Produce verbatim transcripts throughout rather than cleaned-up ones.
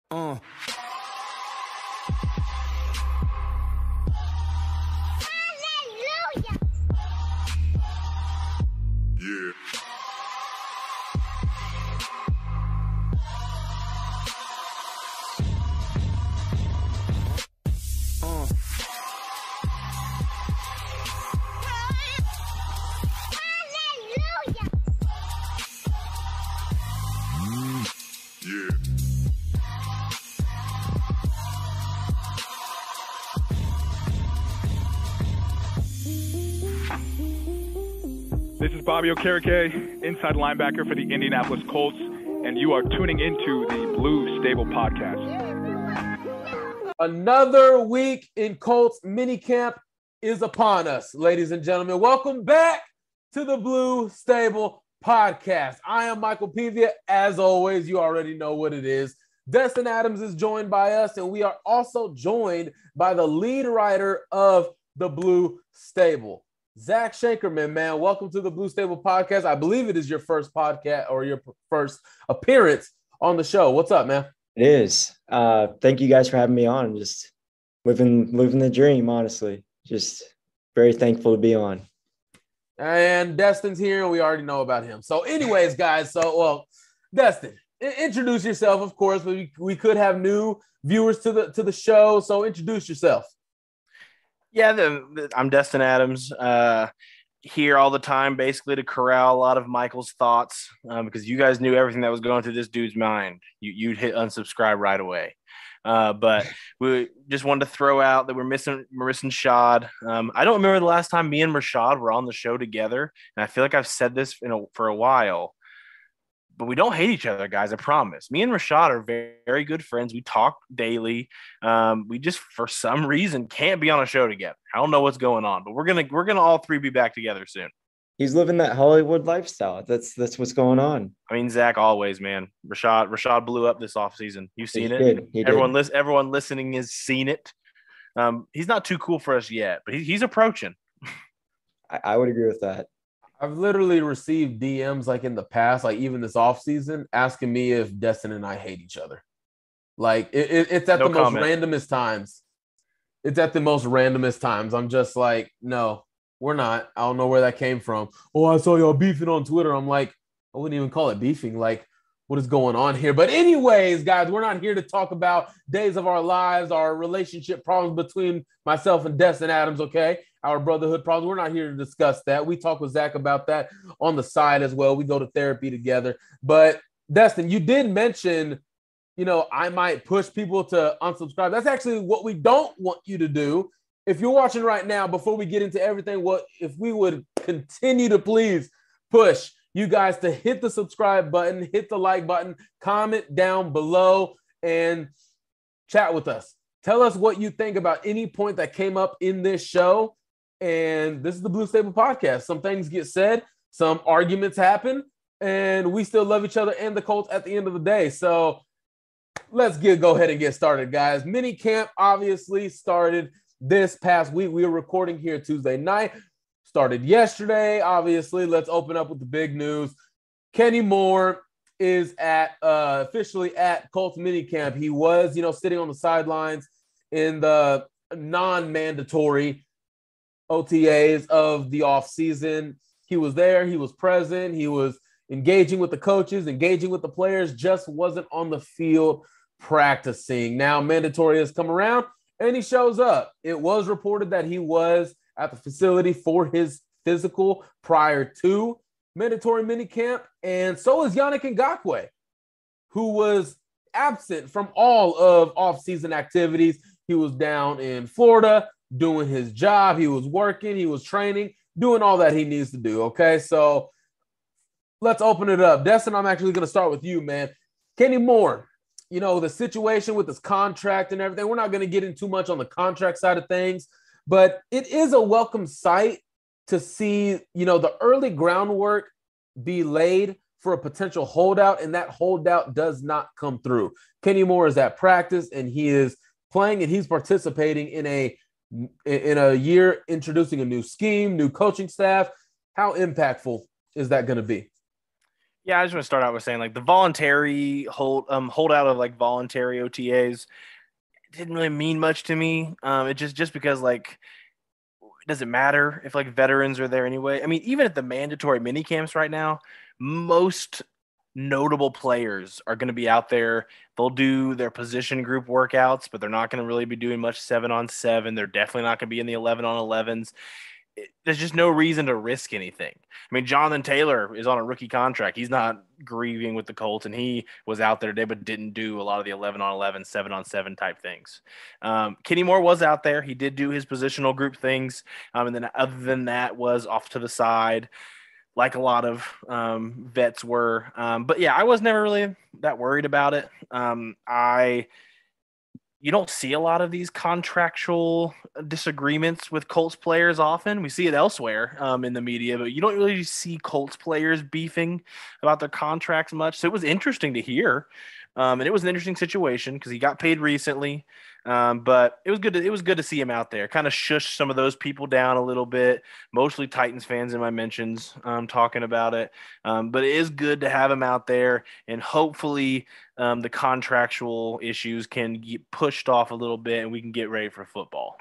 Uh. Hallelujah. Yeah. Uh. Hallelujah. Yeah. This is Bobby Okereke, inside linebacker for the Indianapolis Colts, and you are tuning into the Blue Stable Podcast. Another week in Colts minicamp is upon us, ladies and gentlemen. Welcome back to the Blue Stable Podcast. I am Michael Pivia. As always, you already know what it is. Destin Adams is joined by us, and we are also joined by the lead writer of the Blue Stable, Zach Shankerman. Man, welcome to the Blue Stable Podcast. I believe it is your first podcast or your first appearance on the show. What's up, man? It is. Uh, thank you guys for having me on. Just living living the dream, honestly. Just very thankful to be on. And Destin's here, and we already know about him. So anyways, guys, so, well, Destin, I- introduce yourself, of course, but we, we could have new viewers to the to the show, so introduce yourself. Yeah, the, the, I'm Destin Adams, uh, here all the time, basically to corral a lot of Michael's thoughts, um, because you guys knew everything that was going through this dude's mind. You, you'd hit unsubscribe right away. Uh, but we just wanted to throw out that we're missing Marissa and Shad. Um, I don't remember the last time me and Rashad were on the show together, and I feel like I've said this in a, for a while. But we don't hate each other, guys. I promise. Me and Rashad are very, very good friends. We talk daily. Um, we just, for some reason, can't be on a show together. I don't know what's going on, but we're gonna we're gonna all three be back together soon. He's living that Hollywood lifestyle. That's that's what's going on. I mean, Zach always, man. Rashad Rashad blew up this offseason. You've seen He it. did. He everyone did. listen. Everyone listening has seen it. Um, he's not too cool for us yet, but he, he's approaching. I, I would agree with that. I've literally received D Ms like in the past, like even this offseason, asking me if Destin and I hate each other. Like it, it, it's at No the comment. most randomest times. It's at the most randomest times. I'm just like, no, we're not. I don't know where that came from. Oh, I saw y'all beefing on Twitter. I'm like, I wouldn't even call it beefing. Like, what is going on here? But anyways, guys, we're not here to talk about days of our lives, our relationship problems between myself and Destin Adams, okay? Our brotherhood problems. We're not here to discuss that. We talk with Zach about that on the side as well. We go to therapy together. But Destin, you did mention, you know, I might push people to unsubscribe. That's actually what we don't want you to do. If you're watching right now, before we get into everything, what if we would continue to please push you guys to hit the subscribe button, hit the like button, comment down below, and chat with us. Tell us what you think about any point that came up in this show. And this is the Blue Stable Podcast. Some things get said, some arguments happen, and we still love each other and the Colts at the end of the day. So let's get go ahead and get started, guys. Mini camp obviously started this past week. We were recording here Tuesday night. Started yesterday, obviously. Let's open up with the big news. Kenny Moore is at uh, officially at Colts minicamp. He was, you know, sitting on the sidelines in the non-mandatory O T As of the offseason. He was there. He was present. He was engaging with the coaches, engaging with the players, just wasn't on the field practicing. Now, mandatory has come around, and he shows up. It was reported that he was at the facility for his physical prior to mandatory minicamp, and so is Yannick Ngakoue, who was absent from all of offseason activities. He was down in Florida doing his job. He was working. He was training, doing all that he needs to do, okay? So let's open it up. Destin, I'm actually going to start with you, man. Kenny Moore, you know, the situation with his contract and everything, we're not going to get in too much on the contract side of things, but it is a welcome sight to see, you know, the early groundwork be laid for a potential holdout, and that holdout does not come through. Kenny Moore is at practice, and he is playing, and he's participating in a in a year introducing a new scheme, new coaching staff. How impactful is that going to be? Yeah, I just want to start out with saying like the voluntary hold um holdout of like voluntary O T As didn't really mean much to me. Um, it just just because like it doesn't matter if like veterans are there anyway. I mean, even at the mandatory mini camps right now, most notable players are going to be out there. They'll do their position group workouts, but they're not going to really be doing much seven on seven. They're definitely not going to be in the eleven on elevens. There's just no reason to risk anything. I mean, Jonathan Taylor is on a rookie contract. He's not grieving with the Colts, and he was out there today, but didn't do a lot of the eleven on eleven, seven on seven type things. Um, Kenny Moore was out there. He did do his positional group things. Um, and then other than that was off to the side, like a lot of um, vets were. Um, but yeah, I was never really that worried about it. Um, I – You don't see a lot of these contractual disagreements with Colts players often. We see it elsewhere um, in the media, but you don't really see Colts players beefing about their contracts much. So it was interesting to hear. Um, and it was an interesting situation because he got paid recently. Um, but it was good to, it was good to see him out there, kind of shush some of those people down a little bit, mostly Titans fans in my mentions um, talking about it. Um, but it is good to have him out there, and hopefully um, the contractual issues can get pushed off a little bit and we can get ready for football.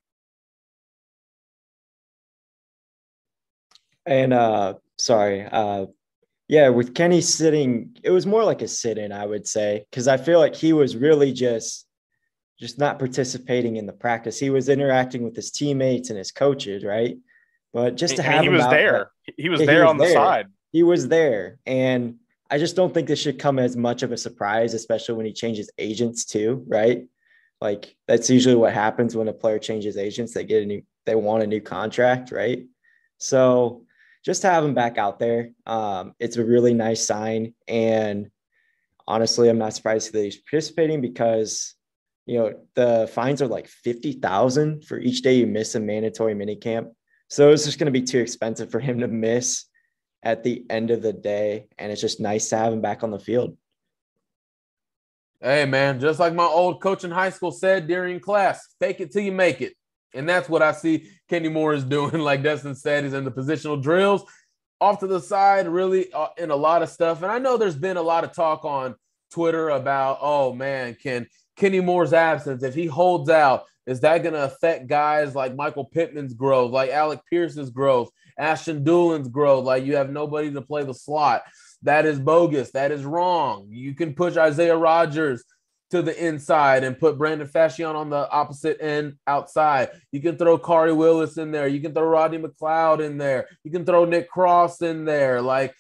And uh, sorry, uh, yeah, with Kenny sitting, it was more like a sit-in, I would say, because I feel like he was really just just not participating in the practice. He was interacting with his teammates and his coaches, right? But just to I mean, have he him was out, there. He was yeah, there he was on the there. side. He was there. And I just don't think this should come as much of a surprise, especially when he changes agents too, right? Like that's usually what happens when a player changes agents. They get a new, they want a new contract, right? So just to have him back out there, um, it's a really nice sign. And honestly, I'm not surprised that he's participating because, you know, the fines are like fifty thousand for each day you miss a mandatory minicamp. So it's just going to be too expensive for him to miss at the end of the day. And it's just nice to have him back on the field. Hey, man, just like my old coach in high school said during class, fake it till you make it. And that's what I see Kenny Moore is doing. Like Destin said, he's in the positional drills, off to the side, really uh, in a lot of stuff. And I know there's been a lot of talk on Twitter about, oh, man, can Kenny Moore's absence, if he holds out, is that going to affect guys like Michael Pittman's growth, like Alec Pierce's growth, Ashton Doolin's growth? Like you have nobody to play the slot. That is bogus. That is wrong. You can push Isaiah Rodgers to the inside and put Brandon Fashion on the opposite end outside. You can throw Kari Willis in there. You can throw Rodney McLeod in there. You can throw Nick Cross in there. Like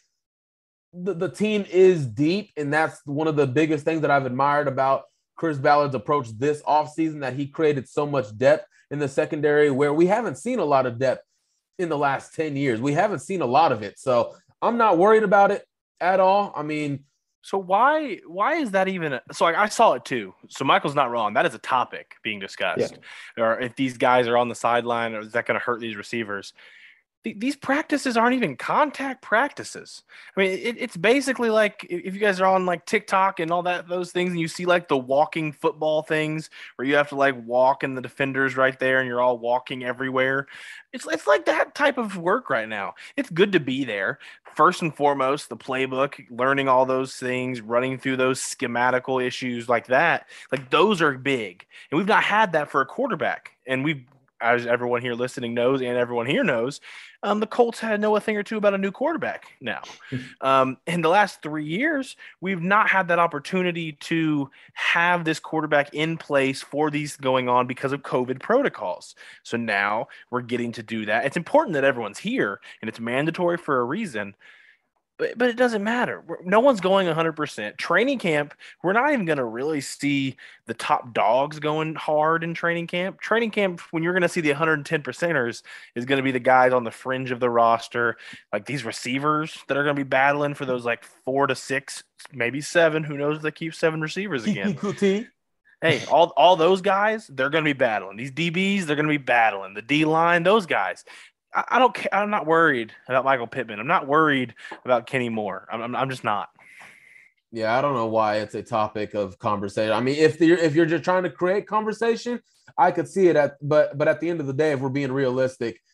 the, the team is deep, and that's one of the biggest things that I've admired about Chris Ballard's approach this offseason, that he created so much depth in the secondary where we haven't seen a lot of depth in the last ten years. We haven't seen a lot of it. So I'm not worried about it at all. I mean, so why why is that even a, so I, I saw it too. So Michael's not wrong. That is a topic being discussed. Yeah. Or if these guys are on the sideline, or is that going to hurt these receivers? These practices aren't even contact practices. I mean, it, it's basically like if you guys are on like TikTok and all that, those things, and you see like the walking football things where you have to like walk and the defender's right there and you're all walking everywhere. It's, it's like that type of work right now. It's good to be there. First and foremost, the playbook, learning all those things, running through those schematical issues like that. Like those are big. And we've not had that for a quarterback. And we've, as everyone here listening knows, and everyone here knows, um, the Colts had to know a thing or two about a new quarterback now. Um, in the last three years, we've not had that opportunity to have this quarterback in place for these going on because of COVID protocols. So now we're getting to do that. It's important that everyone's here, and it's mandatory for a reason. But, but it doesn't matter. We're, no one's going one hundred percent. Training camp, we're not even going to really see the top dogs going hard in training camp. Training camp, when you're going to see the one hundred ten percenters, is going to be the guys on the fringe of the roster, like these receivers that are going to be battling for those like four to six, maybe seven. Who knows if they keep seven receivers again. Hey, all, all those guys, they're going to be battling. These D Bs, they're going to be battling. The D-line, those guys. I don't. I'm not worried about Michael Pittman. I'm not worried about Kenny Moore. I'm. I'm, I'm just not. Yeah, I don't know why it's a topic of conversation. I mean, if you're if you're just trying to create conversation, I could see it. At but but at the end of the day, if we're being realistic,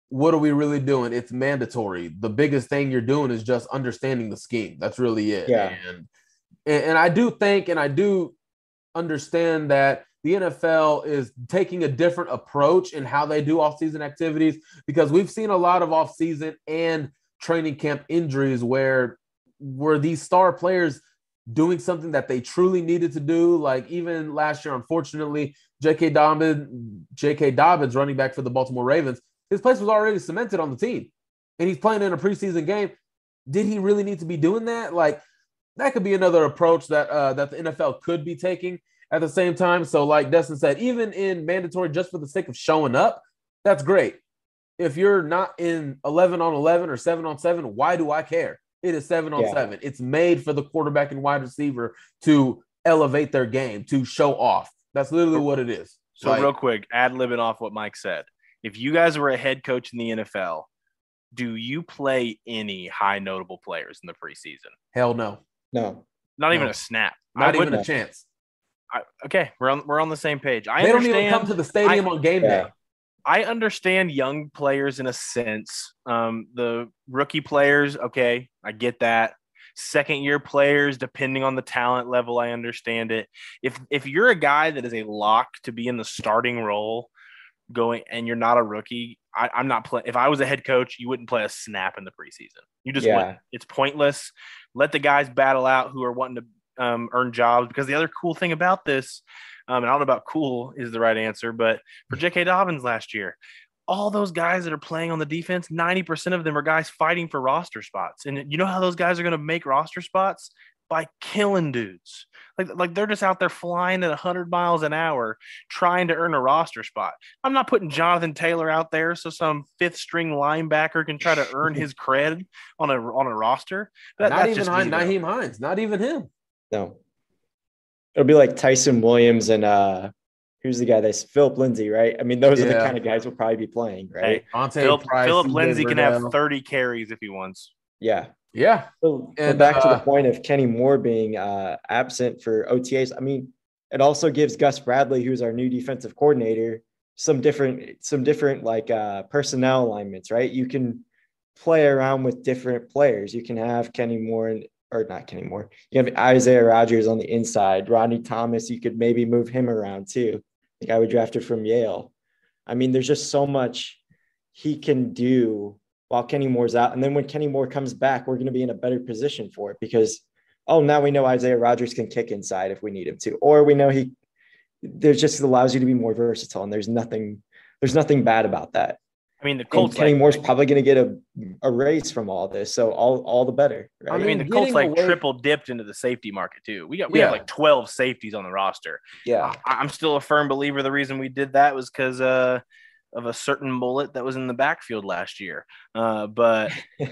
what are we really doing? It's mandatory. The biggest thing you're doing is just understanding the scheme. That's really it. Yeah. And, and, and I do think, and I do understand that the N F L is taking a different approach in how they do off-season activities, because we've seen a lot of off-season and training camp injuries where, where these star players doing something that they truly needed to do. Like even last year, unfortunately, J K. Dobbins, J K. Dobbins, running back for the Baltimore Ravens, his place was already cemented on the team, and he's playing in a preseason game. Did he really need to be doing that? Like, that could be another approach that uh, that the N F L could be taking at the same time. So like Destin said, even in mandatory, just for the sake of showing up, that's great. If you're not in eleven on eleven or seven on seven, why do I care? It is seven on Yeah. seven. It's made for the quarterback and wide receiver to elevate their game, to show off. That's literally what it is. So Like, real quick, ad-libbing off what Mike said. If you guys were a head coach in the N F L, do you play any high notable players in the preseason? hell no. No. Not even No. a snap. Not I even wouldn't. a chance. I, okay, we're on we're on the same page. I They don't understand. even come to the stadium I- on game Yeah. day. I understand young players in a sense. Um, the rookie players, okay, I get that. Second year players, depending on the talent level, I understand it. If if you're a guy that is a lock to be in the starting role, going and you're not a rookie, I, I'm not playing. If I was a head coach, you wouldn't play a snap in the preseason. You just Yeah. wouldn't. It's pointless. Let the guys battle out who are wanting to um, earn jobs. Because the other cool thing about this, um, and I don't know about cool is the right answer, but for J K. Dobbins last year, all those guys that are playing on the defense, ninety percent of them are guys fighting for roster spots. And you know how those guys are going to make roster spots? By killing dudes. Like, like they're just out there flying at one hundred miles an hour trying to earn a roster spot. I'm not putting Jonathan Taylor out there so some fifth string linebacker can try to earn his cred on a on a roster. That, Not that's even just Hein- me, though. Naheem Hines. Not even him. No. It'll be like Tyson Williams and uh who's the guy that's Philip Lindsay, right? I mean, those are the Yeah. kind of guys we'll probably be playing, right? Hey, Monte Philip, Price, Philip C J Lindsay can have Verdell. thirty carries if he wants. Yeah. Yeah. So, but And, back to the uh, point of Kenny Moore being uh, absent for O T As. I mean, it also gives Gus Bradley, who's our new defensive coordinator, some different, some different like uh, personnel alignments, right? You can play around with different players. You can have Kenny Moore and, or not Kenny Moore. You have Isaiah Rodgers on the inside. Rodney Thomas, you could maybe move him around too. The guy we drafted from Yale. I mean, there's just so much he can do while Kenny Moore's out. And then when Kenny Moore comes back, we're going to be in a better position for it because, oh, now we know Isaiah Rodgers can kick inside if we need him to, or we know he, there's just allows you to be more versatile. And there's nothing, there's nothing bad about that. I mean, the And Colts Kenny like, Moore's probably going to get a, a raise from all this. So all, all the better. Right? I mean, mean, the Colts getting like away- triple dipped into the safety market too. We got we Yeah. have like twelve safeties on the roster. yeah. I, I'm still a firm believer. The reason we did that was because uh, of a certain mullet that was in the backfield last year. Uh, but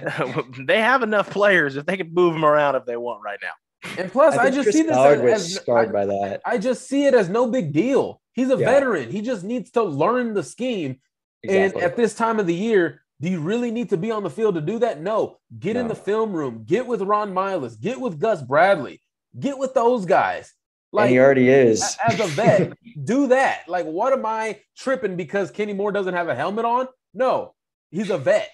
they have enough players if they can move them around if they want right now. And plus, I, think just Chris see this Ballard as, was as scarred I, by that. I just see it as no big deal. He's a Yeah. veteran. He just needs to learn the scheme. Exactly. And at this time of the year, do you really need to be on the field to do that? No. Get in No. the film room. Get with Ron Miles. Get with Gus Bradley. Get with those guys. and he already is. a- as a vet, do that. Like, what am I tripping because Kenny Moore doesn't have a helmet on? No, he's a vet.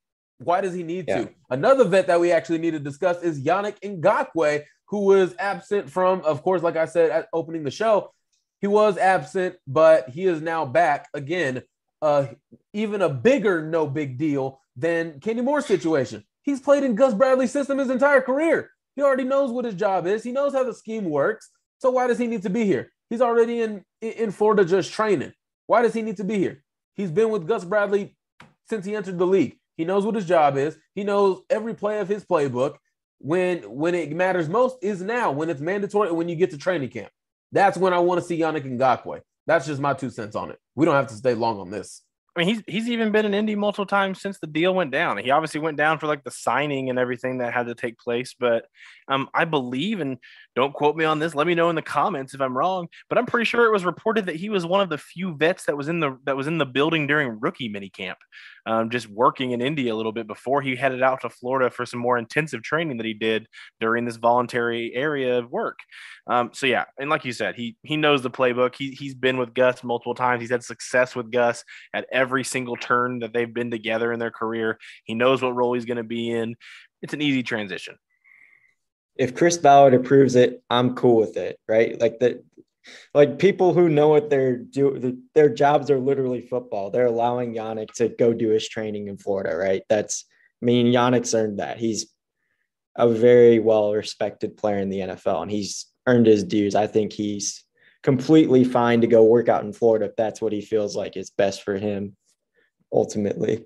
Why does he need Yeah. to? Another vet that we actually need to discuss is Yannick Ngakoue, who was absent from, of course, like I said at opening the show, he was absent, but he is now back again. Uh, even a bigger no big deal than Kenny Moore's situation. He's played in Gus Bradley's system his entire career. He already knows what his job is. He knows how the scheme works. So why does he need to be here? He's already in, in Florida just training. Why does he need to be here? He's been with Gus Bradley since he entered the league. He knows what his job is. He knows every play of his playbook. When, when it matters most is now, when it's mandatory and when you get to training camp. That's when I want to see Yannick Ngakoue. That's just my two cents on it. We don't have to stay long on this. I mean, he's he's even been in Indy multiple times since the deal went down. He obviously went down for like the signing and everything that had to take place. But um, I believe, and don't quote me on this. Let me know in the comments if I'm wrong, but I'm pretty sure it was reported that he was one of the few vets that was in the that was in the building during rookie minicamp, um, just working in Indy a little bit before he headed out to Florida for some more intensive training that he did during this voluntary area of work. Um, so yeah, and like you said, he he knows the playbook. He he's been with Gus multiple times. He's had success with Gus at every single turn that they've been together in their career. He knows what role he's going to be in. It's an easy transition. If Chris Ballard approves it, I'm cool with it, right? Like that, like people who know what they're doing, their jobs are literally football. They're allowing Yannick to go do his training in Florida, right? That's, I mean, Yannick's earned that. He's a very well-respected player in the N F L, and he's earned his dues. I think he's completely fine to go work out in Florida if that's what he feels like is best for him ultimately.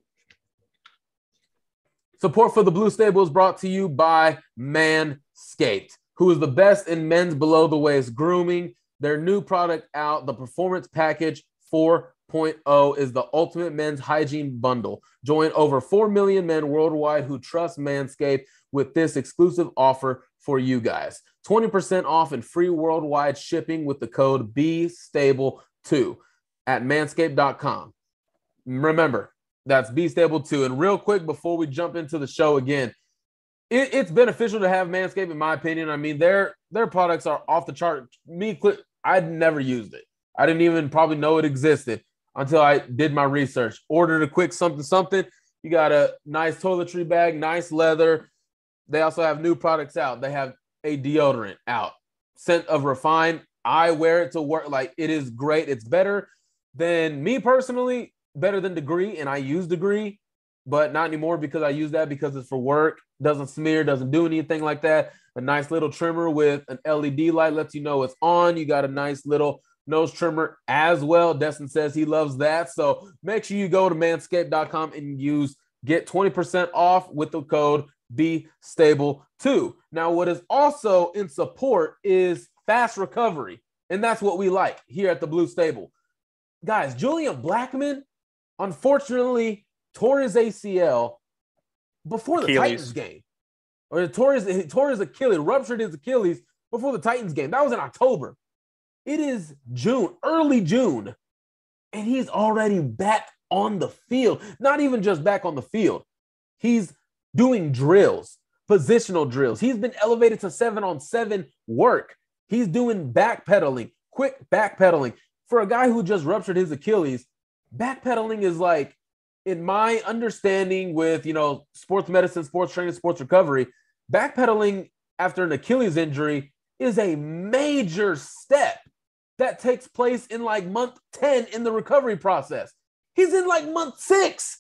Support for the Blue Stable is brought to you by Manscaped, who is the best in men's below-the-waist grooming. Their new product out, the Performance Package four point oh, is the ultimate men's hygiene bundle. Join over four million men worldwide who trust Manscaped with this exclusive offer for you guys. twenty percent off and free worldwide shipping with the code B Stable two at manscaped dot com. Remember, that's B Stable two. And real quick, before we jump into the show again, it, it's beneficial to have Manscaped, in my opinion. I mean, their their products are off the chart. Me, I'd never used it. I didn't even probably know it existed until I did my research. Ordered a quick something, something. You got a nice toiletry bag, nice leather. They also have new products out. They have a deodorant out. Scent of Refine. I wear it to work. Like, it is great. It's better than me personally, better than Degree, and I use Degree, but not anymore because I use that because it's for work. Doesn't smear, doesn't do anything like that. A nice little trimmer with an L E D light lets you know it's on. You got a nice little nose trimmer as well. Destin says he loves that. So make sure you go to manscaped dot com and use get twenty percent off with the code B Stable two. Now, what is also in support is fast recovery, and that's what we like here at the Blue Stable. Guys, Julian Blackmon, unfortunately, tore his A C L before the Achilles. Titans game. Or he tore his, he tore his Achilles, ruptured his Achilles before the Titans game. That was in October. It is June, early June, and he's already back on the field. Not even just back on the field. He's doing drills, positional drills. He's been elevated to seven-on-seven work. He's doing backpedaling, quick backpedaling. For a guy who just ruptured his Achilles, backpedaling is like, in my understanding with, you know, sports medicine, sports training, sports recovery, backpedaling after an Achilles injury is a major step that takes place in like month ten in the recovery process. He's in like month six,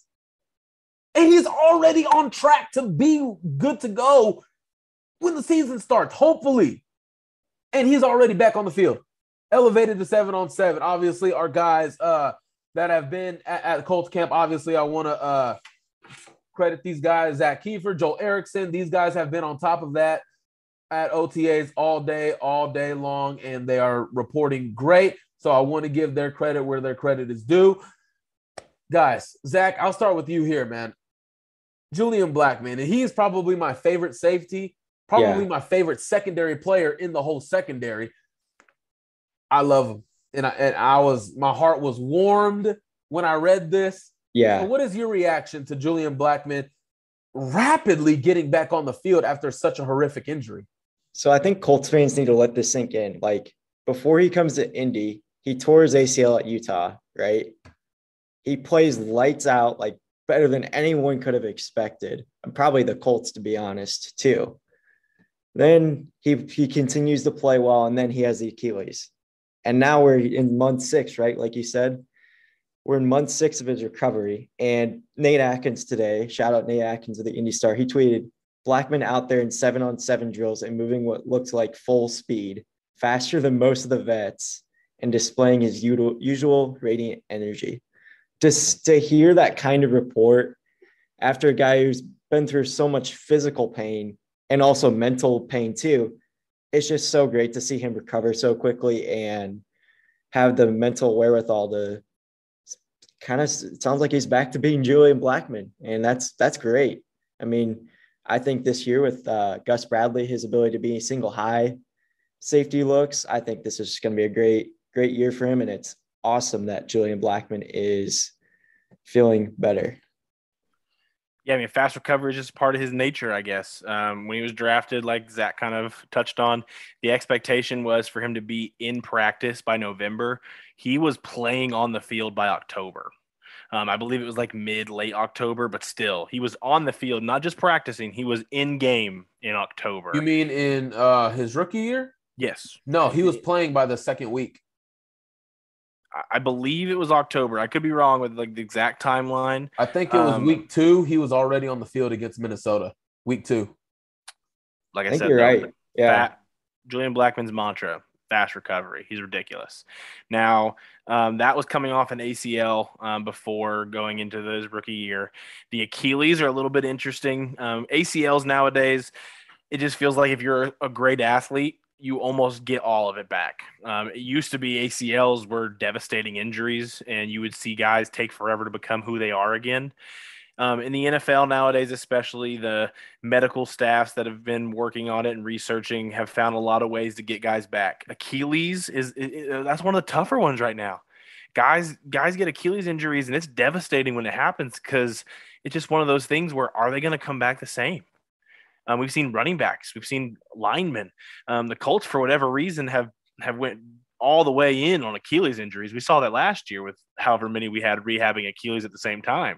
and he's already on track to be good to go when the season starts, hopefully. And he's already back on the field, elevated to seven on seven. Obviously, our guys uh, that have been at, at Colts camp, obviously, I want to uh, credit these guys, Zach Kiefer, Joel Erickson. These guys have been on top of that at O T As all day, all day long, and they are reporting great. So I want to give their credit where their credit is due. Guys, Zach, I'll start with you here, man. Julian Blackmon, and he is probably my favorite safety, probably Yeah. my favorite secondary player in the whole secondary. I love him. And I, and I was, my heart was warmed when I read this. Yeah. So what is your reaction to Julian Blackmon rapidly getting back on the field after such a horrific injury? So I think Colts fans need to let this sink in. Like, before he comes to Indy, he tore his A C L at Utah, right? He plays lights out, like better than anyone could have expected. And probably the Colts, to be honest, too. Then he he continues to play well, and then he has the Achilles. And now we're in month six, right? Like you said, we're in month six of his recovery. And Nate Atkins today, shout out Nate Atkins of the Indy Star, he tweeted, Blackmon out there in seven-on-seven drills and moving what looked like full speed, faster than most of the vets, and displaying his usual, usual radiant energy. Just to hear that kind of report after a guy who's been through so much physical pain and also mental pain too, it's just so great to see him recover so quickly and have the mental wherewithal to kind of, it sounds like he's back to being Julian Blackmon. And that's, that's great. I mean, I think this year with uh, Gus Bradley, his ability to be single high safety looks, I think this is just going to be a great, great year for him. And it's awesome that Julian Blackmon is feeling better. Yeah, I mean, fast recovery is just part of his nature, I guess. Um, when he was drafted, like Zach kind of touched on, the expectation was for him to be in practice by November. He was playing on the field by October. Um, I believe it was like mid, late October, but still, he was on the field, not just practicing. He was in game in October. You mean in uh, his rookie year? Yes. No, he was playing by the second week. I believe it was October. I could be wrong with like the exact timeline. I think it was um, week two. He was already on the field against Minnesota. Week two. Like I, I think said, you're right. Yeah. Fat, Julian Blackmon's mantra: fast recovery. He's ridiculous. Now um, that was coming off an A C L um, before going into his rookie year. The Achilles are a little bit interesting. Um, A C Ls nowadays, it just feels like if you're a great athlete, you almost get all of it back. Um, it used to be A C Ls were devastating injuries, and you would see guys take forever to become who they are again. Um, in the N F L nowadays, especially the medical staffs that have been working on it and researching have found a lot of ways to get guys back. Achilles is it, it, that's one of the tougher ones right now. Guys, guys get Achilles injuries, and it's devastating when it happens because it's just one of those things where are they going to come back the same? Um, we've seen running backs, we've seen linemen. Um, the Colts, for whatever reason, have have went all the way in on Achilles injuries. We saw that last year with however many we had rehabbing Achilles at the same time.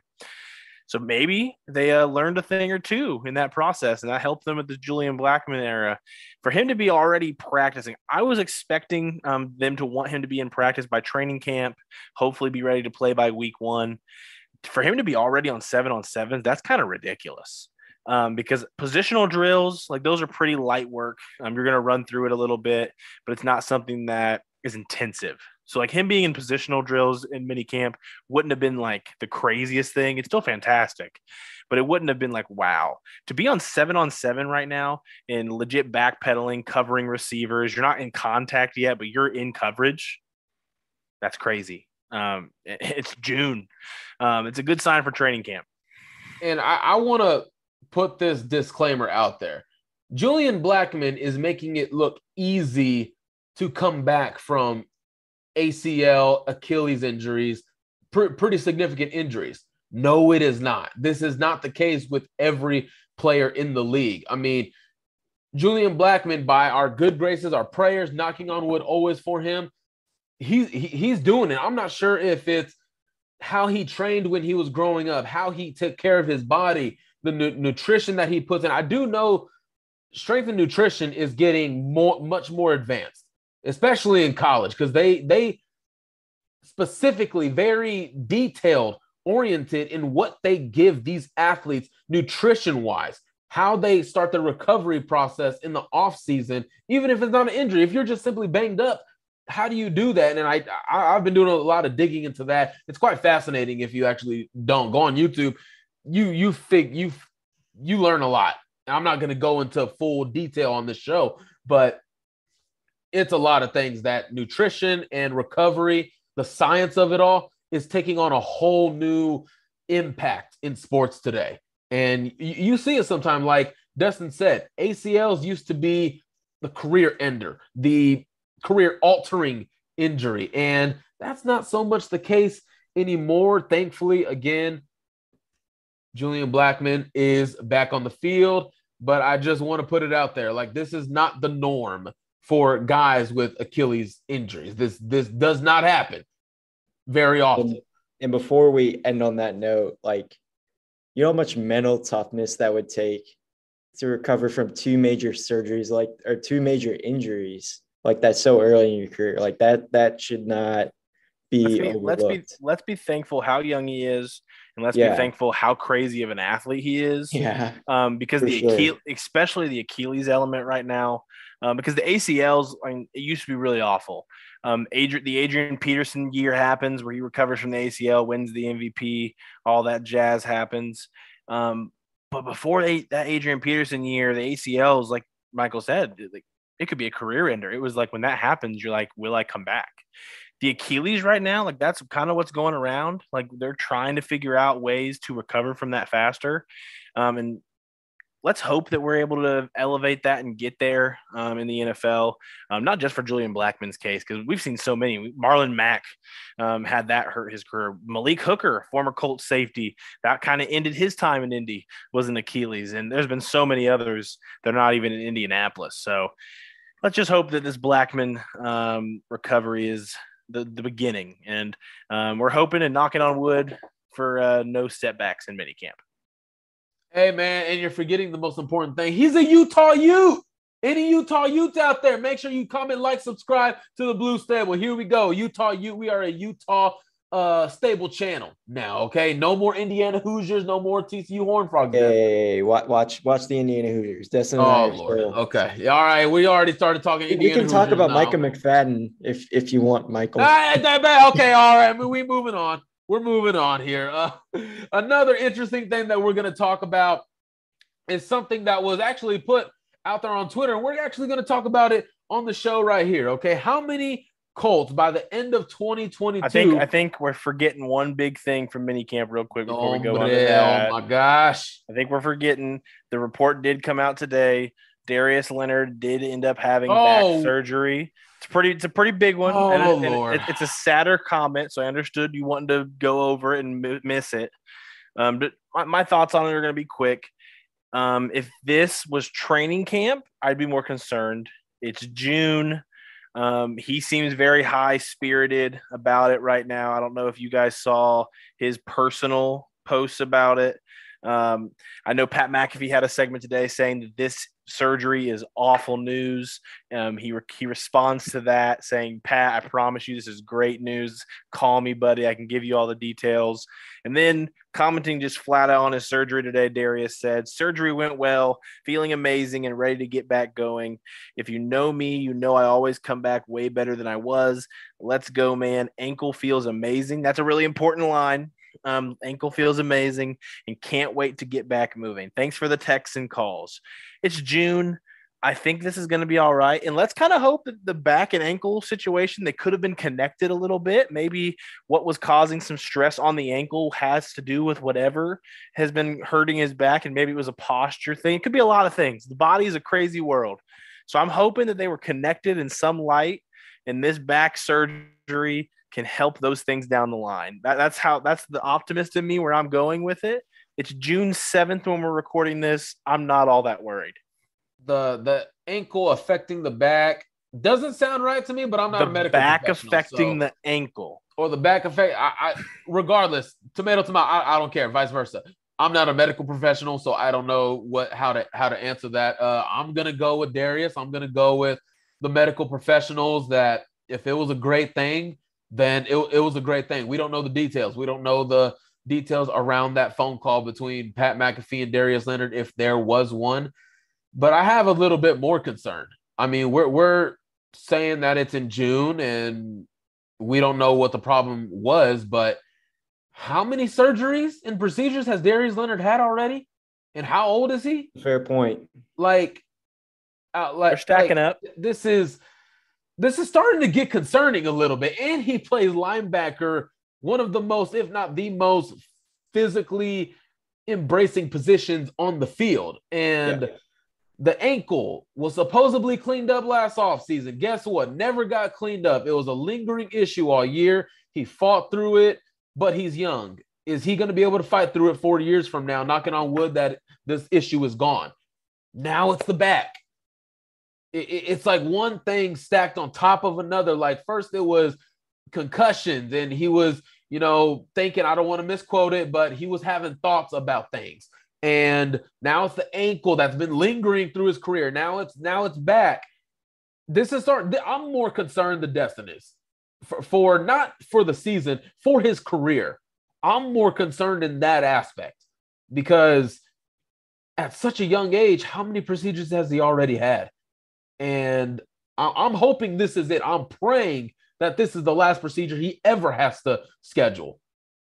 So maybe they uh, learned a thing or two in that process, and that helped them at the Julian Blackmon era. For him to be already practicing, I was expecting um, them to want him to be in practice by training camp, hopefully be ready to play by week one. For him to be already on seven on sevens, that's kind of ridiculous. Um, because positional drills, like those are pretty light work. Um, you're going to run through it a little bit, but it's not something that is intensive. So like him being in positional drills in minicamp wouldn't have been like the craziest thing. It's still fantastic, but it wouldn't have been like, wow. To be on seven on seven right now and legit backpedaling, covering receivers, you're not in contact yet, but you're in coverage. That's crazy. Um, it's June. Um, it's a good sign for training camp. And I, I want to put this disclaimer out there. Julian Blackmon is making it look easy to come back from A C L, Achilles injuries, pr- pretty significant injuries. No, it is not. This is not the case with every player in the league. I mean, Julian Blackmon, by our good graces, our prayers, knocking on wood always for him, he's, he, he's doing it. I'm not sure if it's how he trained when he was growing up, how he took care of his body, the nu- nutrition that he puts in. I do know strength and nutrition is getting more, much more advanced, especially in college, because they they specifically very detailed oriented in what they give these athletes nutrition wise, how they start the recovery process in the off season, even if it's not an injury. If you're just simply banged up, how do you do that? And I, I I've been doing a lot of digging into that. It's quite fascinating. If you actually don't go on YouTube, you you fig you you learn a lot. I'm not going to go into full detail on this show, but it's a lot of things that nutrition and recovery, the science of it all, is taking on a whole new impact in sports today. And you, you see it sometimes, like Dustin said, A C Ls used to be the career ender, the career altering injury. And that's not so much the case anymore. Thankfully, again, Julian Blackmon is back on the field, but I just want to put it out there. Like, this is not the norm for guys with Achilles injuries. This this does not happen very often. And, and before we end on that note, like, you know how much mental toughness that would take to recover from two major surgeries, like, or two major injuries like that so early in your career? Like that, that should not be let's be, overlooked. let's be, let's be thankful how young he is. And let's yeah. be thankful how crazy of an athlete he is. Yeah. Um, because the sure. Achilles, especially the Achilles element right now, um, because the A C Ls, I mean, it used to be really awful. Um, Adrian, the Adrian Peterson year happens where he recovers from the A C L, wins the M V P, all that jazz happens. Um, but before they, that Adrian Peterson year, the A C Ls, like Michael said, like, it could be a career ender. It was like when that happens, you're like, will I come back? The Achilles right now, like that's kind of what's going around. Like they're trying to figure out ways to recover from that faster. Um, and let's hope that we're able to elevate that and get there um, in the N F L, um, not just for Julian Blackmon's case, because we've seen so many. Marlon Mack um, had that hurt his career. Malik Hooker, former Colts safety, that kind of ended his time in Indy, was an Achilles. And there's been so many others that are not even in Indianapolis. So let's just hope that this Blackmon um, recovery is the, the beginning. And um, we're hoping and knocking on wood for uh, no setbacks in minicamp. Hey, man, and you're forgetting the most important thing. He's a Utah Ute. Any Utah Utes out there, make sure you comment, like, subscribe to the Blue Stable. Here we go. Utah Ute. We are a Utah uh, stable channel now, okay? No more Indiana Hoosiers. No more T C U Horned Frogs. Hey, watch, watch watch the Indiana Hoosiers. That's oh, Lord. Still. Okay. All right. We already started talking Indiana We can Hoosiers talk about now. Micah McFadden if, if you want, Michael. Okay. All right. I mean, we're moving on. We're moving on here. Uh, another interesting thing that we're going to talk about is something that was actually put out there on Twitter, and we're actually going to talk about it on the show right here. Okay, how many Colts by the end of twenty twenty-two? I think I think we're forgetting one big thing from minicamp real quick before oh, we go on to that. Oh my gosh! I think we're forgetting the report did come out today. Darius Leonard did end up having oh. back surgery. It's pretty. It's a pretty big one. Oh, and it, Lord. It, it's a sadder comment, so I understood you wanting to go over it and miss it. Um, but my, my thoughts on it are going to be quick. Um, if this was training camp, I'd be more concerned. It's June. Um, he seems very high-spirited about it right now. I don't know if you guys saw his personal posts about it. Um, I know Pat McAfee had a segment today saying that this surgery is awful news. Um, he re- he responds to that saying, Pat, I promise you this is great news. Call me, buddy. I can give you all the details. And then commenting just flat out on his surgery today, Darius said, surgery went well, feeling amazing and ready to get back going. If you know me, you know I always come back way better than I was. Let's go, man. Ankle feels amazing. That's a really important line. Um, ankle feels amazing and can't wait to get back moving. Thanks for the texts and calls. It's June. I think this is going to be all right. And let's kind of hope that the back and ankle situation, they could have been connected a little bit. Maybe what was causing some stress on the ankle has to do with whatever has been hurting his back. And maybe it was a posture thing. It could be a lot of things. The body is a crazy world. So I'm hoping that they were connected in some light, and this back surgery can help those things down the line. That, that's how, that's the optimist in me where I'm going with it. It's June seventh when we're recording this. I'm not all that worried. The the ankle affecting the back doesn't sound right to me, but I'm not the a medical back professional. affecting so, the ankle. Or the back effect. I, I regardless, tomato, tomato, I, I don't care, vice versa. I'm not a medical professional, so I don't know what how to how to answer that. Uh, I'm gonna go with Darius. I'm gonna go with the medical professionals that if it was a great thing, then it, it was a great thing. We don't know the details. We don't know the details around that phone call between Pat McAfee and Darius Leonard, if there was one. But I have a little bit more concern. I mean, we're we're saying that it's in June and we don't know what the problem was, but how many surgeries and procedures has Darius Leonard had already? And how old is he? Fair point. Like, uh, like they're stacking like, up. This is this is starting to get concerning a little bit. And he plays linebacker, one of the most, if not the most, physically embracing positions on the field. And yeah. The ankle was supposedly cleaned up last offseason. Guess what? Never got cleaned up. It was a lingering issue all year. He fought through it, but he's young. Is he going to be able to fight through it forty years from now, knocking on wood that this issue is gone? Now it's the back. It, it, it's like one thing stacked on top of another. Like first it was concussions and he was, you know, thinking, I don't want to misquote it, but he was having thoughts about things. And now it's the ankle that's been lingering through his career. Now it's now it's back. This is start. I'm more concerned the Destin is for, for not for the season, for his career. I'm more concerned in that aspect because at such a young age, how many procedures has he already had? And I'm hoping this is it. I'm praying that this is the last procedure he ever has to schedule.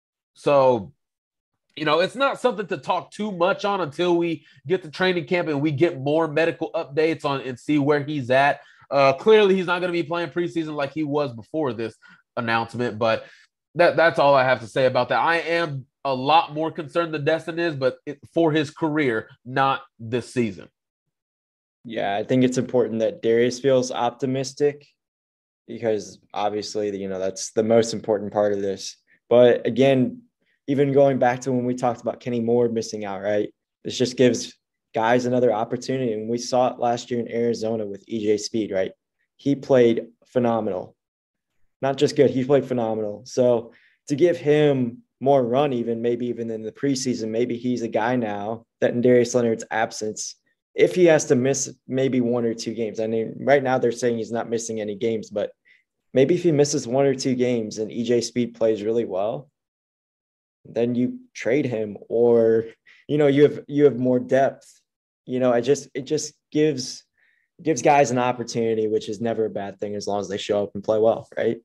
So, you know, it's not something to talk too much on until we get to training camp and we get more medical updates on and see where he's at. Uh, clearly, he's not going to be playing preseason like he was before this announcement, but that, that's all I have to say about that. I am a lot more concerned than Destin is, but it, for his career, not this season. Yeah, I think it's important that Darius feels optimistic because obviously, you know, that's the most important part of this. But again, even going back to when we talked about Kenny Moore missing out, right? This just gives guys another opportunity. And we saw it last year in Arizona with E J Speed, right? He played phenomenal. Not just good, he played phenomenal. So to give him more run, even maybe even in the preseason, maybe he's a guy now that in Darius Leonard's absence, if he has to miss maybe one or two games. I mean, right now they're saying he's not missing any games, but maybe if he misses one or two games and E J Speed plays really well, then you trade him, or, you know, you have, you have more depth. You know, I just, it just gives, gives guys an opportunity, which is never a bad thing as long as they show up and play well. Right.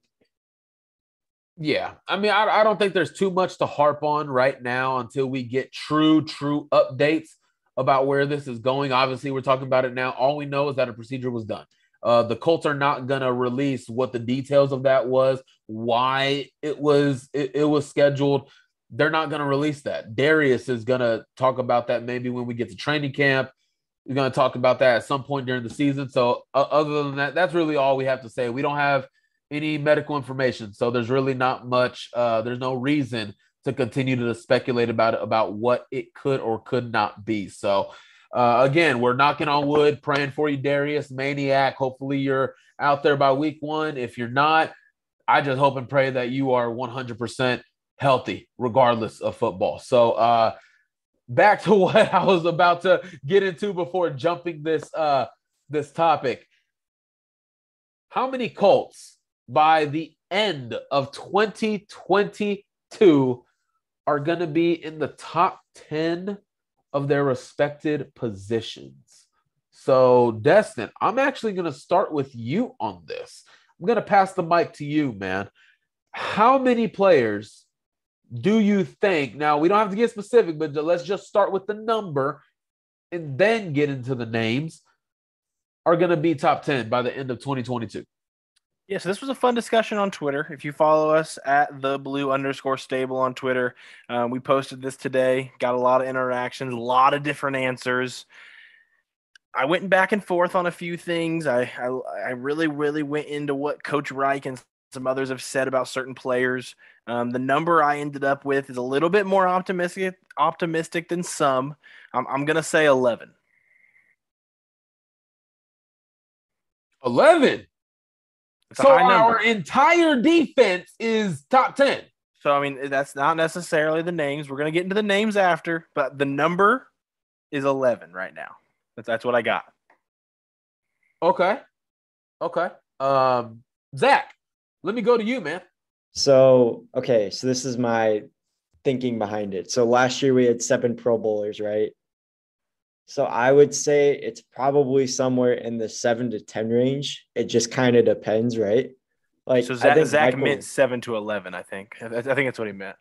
Yeah. I mean, I, I don't think there's too much to harp on right now until we get true, true updates about where this is going. Obviously, we're talking about it now. All we know is that a procedure was done. Uh, the Colts are not going to release what the details of that was, why it was it, it was scheduled. They're not going to release that. Darius is going to talk about that maybe when we get to training camp. We're going to talk about that at some point during the season. So uh, other than that, that's really all we have to say. We don't have any medical information, so there's really not much. Uh, there's no reason to continue to speculate about it, about what it could or could not be. So, uh, again, we're knocking on wood, praying for you, Darius, Maniac. Hopefully you're out there by week one. If you're not, I just hope and pray that you are one hundred percent healthy, regardless of football. So, uh, back to what I was about to get into before jumping this, uh, this topic. How many Colts by the end of twenty twenty-two are going to be in the top ten of their respected positions? So, Destin, I'm actually going to start with you on this. I'm going to pass the mic to you, man. How many players do you think, now we don't have to get specific, but let's just start with the number and then get into the names, are going to be top ten by the end of twenty twenty-two? Yeah, so this was a fun discussion on Twitter. If you follow us at the blue underscore stable on Twitter, um, we posted this today, got a lot of interactions, a lot of different answers. I went back and forth on a few things. I, I, I really, really went into what Coach Reich and some others have said about certain players. Um, the number I ended up with is a little bit more optimistic, optimistic than some. I'm, I'm going to say eleven. eleven? So our entire defense is top ten. So, I mean, that's not necessarily the names. We're going to get into the names after, but the number is eleven right now. That's, that's what I got. Okay. Okay. Um, Zach, let me go to you, man. So, okay. So this is my thinking behind it. So last year we had seven Pro Bowlers, right? So I would say it's probably somewhere in the seven to ten range. It just kind of depends, right? Like, so Zach, I think Zach Michael, meant seven to eleven. I think. I, I think that's what he meant.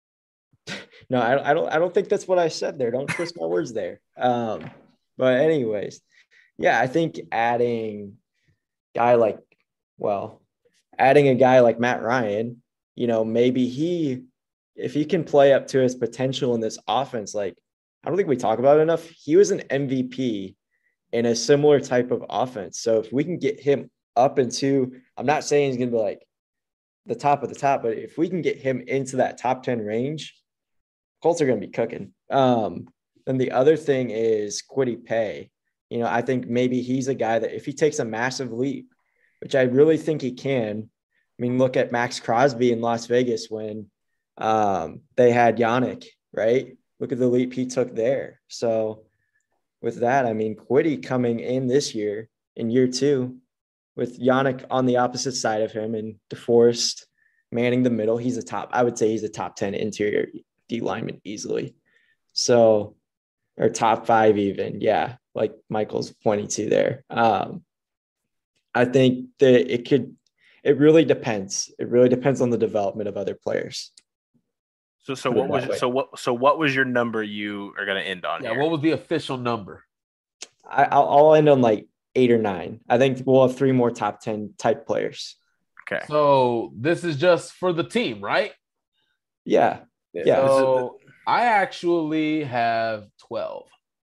No, I, I don't. I don't think that's what I said there. Don't twist my words there. Um, but anyways, yeah, I think adding guy like, well, adding a guy like Matt Ryan, you know, maybe he, if he can play up to his potential in this offense, like. I don't think we talk about it enough. He was an M V P in a similar type of offense. So if we can get him up into, I'm not saying he's going to be like the top of the top, but if we can get him into that top ten range, Colts are going to be cooking. Um, then the other thing is Kwity Paye. You know, I think maybe he's a guy that if he takes a massive leap, which I really think he can. I mean, look at Max Crosby in Las Vegas when um, they had Yannick, right? Look at the leap he took there. So with that, I mean, Kwity coming in this year, in year two, with Yannick on the opposite side of him and DeForest manning the middle, he's a top, I would say he's a top ten interior D lineman easily. So, or top five even. Yeah, like Michael's pointing to there. Um, I think that it could, it really depends. It really depends on the development of other players. So, so what was so what so what was your number you are going to end on? Yeah, here? What was the official number? I, I'll, I'll end on like eight or nine. I think we'll have three more top ten type players. Okay. So this is just for the team, right? Yeah. Yeah. So I actually have twelve.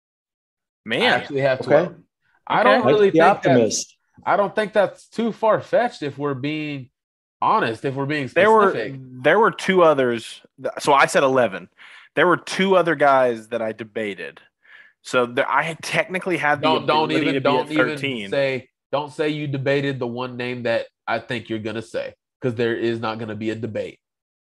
Man, I actually have twelve. Okay. I don't Okay. really The think that's, optimist. I don't think that's too far fetched if we're being honest, if we're being there specific. were there were two others. So I said eleven. There were two other guys that I debated. So there, I technically had the don't don't ability even to be don't at thirteen. even say don't say you debated the one name that I think you're gonna say, because there is not gonna be a debate.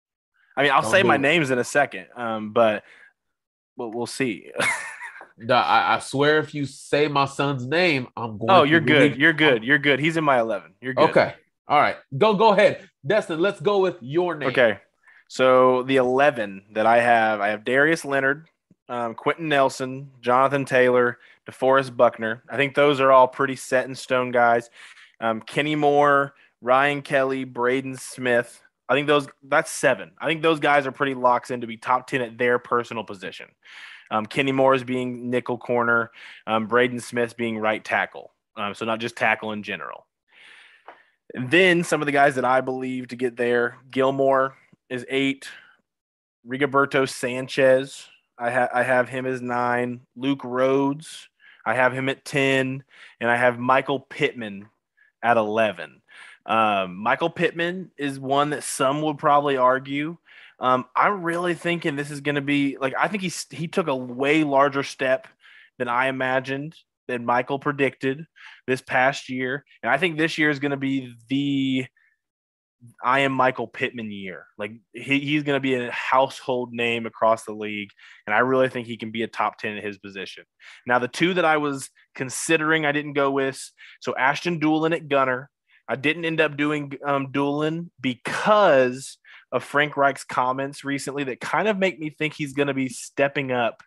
I mean, I'll Don't say do my it. names in a second, um, but we'll, we'll see. Duh, I, I swear, if you say my son's name, I'm going. Oh, to you're good. really- You're good. You're good. He's in my eleven. You're good. Okay. All right. Go go ahead, Destin. Let's go with your name. Okay. So the eleven that I have, I have Darius Leonard, um, Quentin Nelson, Jonathan Taylor, DeForest Buckner. I think those are all pretty set in stone guys. Um, Kenny Moore, Ryan Kelly, Braden Smith. I think those that's seven. I think those guys are pretty locked in to be top ten at their personal position. Um, Kenny Moore is being nickel corner, um, Braden Smith being right tackle. Um, so not just tackle in general. And then some of the guys that I believe to get there, Gilmore is eight, Rigoberto Sanchez, I, ha- I have him as nine, Luke Rhodes, I have him at ten, and I have Michael Pittman at eleven. Um, Michael Pittman is one that some would probably argue. Um, I'm really thinking this is going to be like, I think he's, he took a way larger step than I imagined, than Michael predicted this past year. And I think this year is going to be the I am Michael Pittman year. Like he, he's going to be a household name across the league. And I really think he can be a top ten in his position. Now, the two that I was considering, I didn't go with. So Ashton Doolin at gunner. I didn't end up doing um, Doolin because of Frank Reich's comments recently that kind of make me think he's going to be stepping up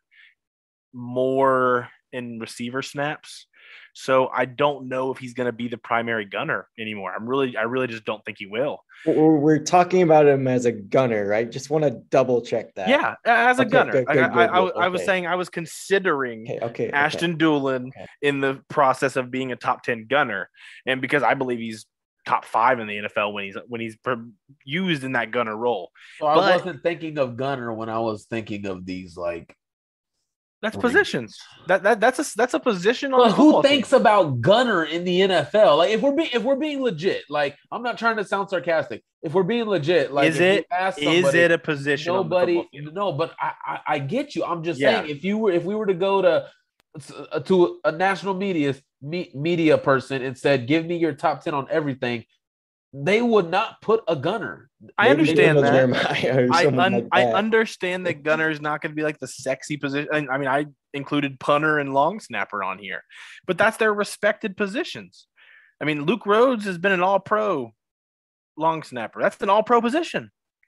more in receiver snaps. So I don't know if he's going to be the primary gunner anymore. I'm really, I really just don't think he will. We're, we're talking about him as a gunner, right? Just want to double check that. Yeah, as a Okay, gunner. good, good, I, good, I, I, good. I was Okay. saying I was considering Okay. Okay. Ashton okay. Doolin Okay. in the process of being a top ten gunner, and because I believe he's top five in the N F L when he's when he's used in that gunner role. So I But- wasn't thinking of gunner when I was thinking of these like. That's Right. positions. That that that's a that's a position on But the who football thinks team. about gunner in the N F L? Like if we're being if we're being legit, like I'm not trying to sound sarcastic. If we're being legit, like Is if you it ask is somebody, it a position? on the nobody football field? no, but I, I I get you. I'm just Yeah. saying if you were if we were to go to to a national media me, media person and said, give me your top ten on everything, they would not put a gunner. I Maybe understand Daniel that. Jeremiah or I someone un- like I that. understand that gunner is not going to be like the sexy position. I I mean, I included punter and long snapper on here, but that's their respected positions. I mean, Luke Rhodes has been an all-pro long snapper. That's an all-pro position.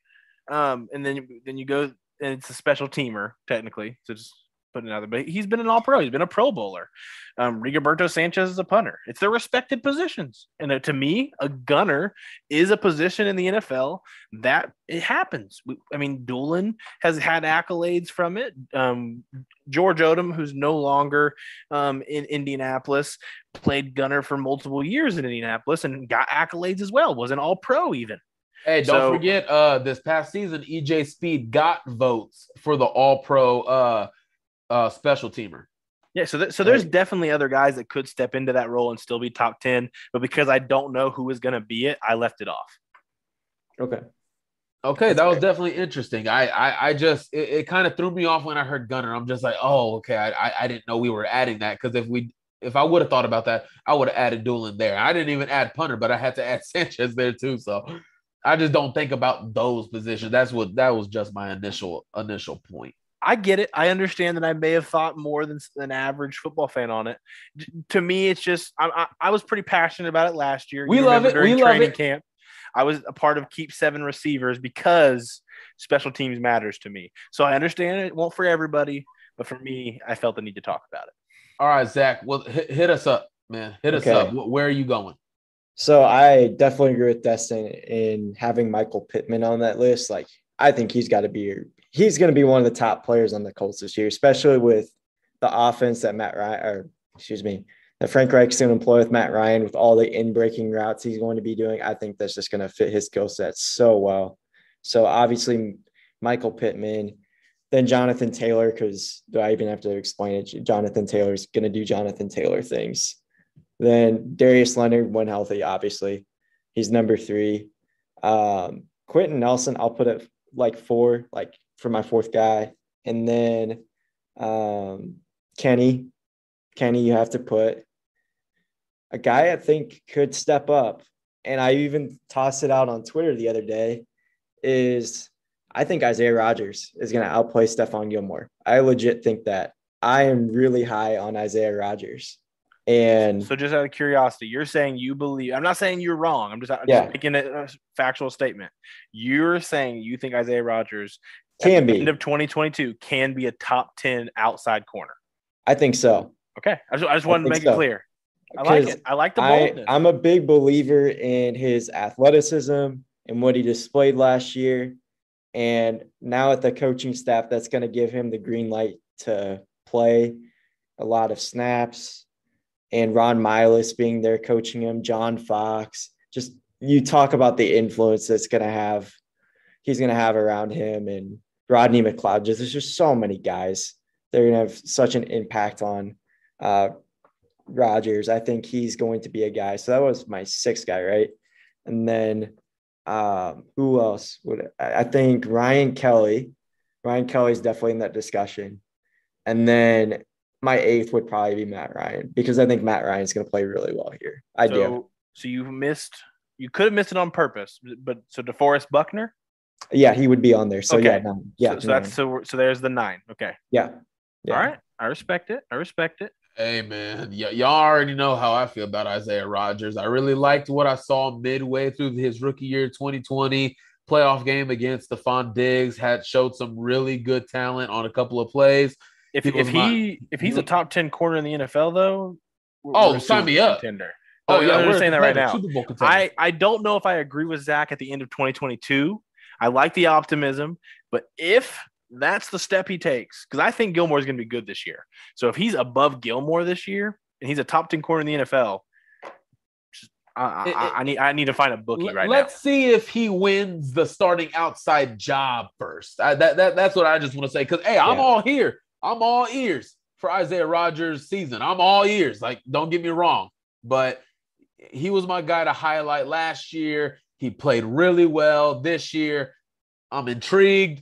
Um, and then then you go and it's a special teamer technically. So just putting it out there, but he's been an all-pro. He's been a Pro Bowler. Um, Rigoberto Sanchez is a punter. It's their respected positions, and uh, to me, a gunner is a position in the N F L that it happens. We, I mean, Doolin has had accolades from it. Um, George Odom, who's no longer um, in Indianapolis, played gunner for multiple years in Indianapolis and got accolades as well. Was an all-pro even. Hey, don't So- forget, uh, this past season, E J Speed got votes for the All-Pro uh, uh, special teamer. Yeah, so th- so there's Right. definitely other guys that could step into that role and still be top ten, but because I don't know who is going to be it, I left it off. Okay. Okay, That's that was fair. definitely interesting. I, I, I just it, it kind of threw me off when I heard gunner. I'm just like, oh, okay. I, I, I didn't know we were adding that because if we, if I would have thought about that, I would have added Doolin there. I didn't even add punter, but I had to add Sanchez there too. So I just don't think about those positions. That's what that was just my initial initial point. I get it. I understand that I may have thought more than an average football fan on it. D- to me, it's just I, I, I was pretty passionate about it last year. We You love remember it. During We love training it. camp, I was a part of Keep Seven Receivers because special teams matters to me. So I understand it won't for everybody, but for me, I felt the need to talk about it. All right, Zach. Well, hit, hit us up, man. Hit us Okay. up. Wh- Where are you going? So I definitely agree with Destin in having Michael Pittman on that list. Like, I think he's got to be he's going to be one of the top players on the Colts this year, especially with the offense that Matt Ryan, or excuse me, that Frank Reich's going to employ with Matt Ryan with all the in-breaking routes he's going to be doing. I think that's just going to fit his skill set so well. So obviously, Michael Pittman, then Jonathan Taylor, because do I even have to explain it? Jonathan Taylor's going to do Jonathan Taylor things. Then Darius Leonard, when healthy, obviously. He's number three. Um, Quentin Nelson, I'll put it like four, like for my fourth guy. And then um, Kenny. Kenny, you have to put. A guy I think could step up, and I even tossed it out on Twitter the other day, is I think Isaiah Rodgers is going to outplay Stephon Gilmore. I legit think that. I am really high on Isaiah Rodgers. And so just out of curiosity, you're saying you believe – I'm not saying you're wrong. I'm just, I'm yeah. just making a factual statement. You're saying you think Isaiah Rodgers can at the be. end of twenty twenty-two can be a top ten outside corner. I think so. Okay. I just, I just wanted to make so. it clear. I like it. I like the boldness. I, I'm a big believer in his athleticism and what he displayed last year. And now at the coaching staff, that's going to give him the green light to play a lot of snaps. And Ron Miles being there coaching him, John Fox. Just you talk about the influence that's going to have, he's going to have around him, and Rodney McLeod. Just, there's just so many guys. They're going to have such an impact on uh Rodgers. I think he's going to be a guy. So that was my sixth guy, right? And then um, who else would I think Ryan Kelly. Ryan Kelly's definitely in that discussion. And then my eighth would probably be Matt Ryan, because I think Matt Ryan's going to play really well here. I so, do. So you missed. You could have missed it on purpose, but so DeForest Buckner. Yeah, he would be on there. So okay. yeah, nine. yeah. So, so that's so. So there's the nine. Okay. Yeah. yeah. All right. I respect it. I respect it. Hey, man, y- y'all already know how I feel about Isaiah Rodgers. I really liked what I saw midway through his rookie year twenty twenty playoff game against Stephon Diggs. Had showed some really good talent on a couple of plays. If He if was he my- if he's a top ten corner in the N F L though, we're- Oh, we're a sign Super me up. Contender. Oh, Oh yeah, yeah, we're I'm saying that right now. Super Bowl contender. I I don't know if I agree with Zach at the end of twenty twenty-two. I like the optimism, but if that's the step he takes, because I think Gilmore is going to be good this year. So if he's above Gilmore this year and he's a top ten corner in the N F L, just, I, It- I, I need I need to find a bookie Let- right Let's now. see if he wins the starting outside job first. I, that, that That's what I just want to say. Because, hey, I'm Yeah. all here. I'm all ears for Isaiah Rodgers' season. I'm all ears. Like, don't get me wrong. But he was my guy to highlight last year. He played really well this year. I'm intrigued.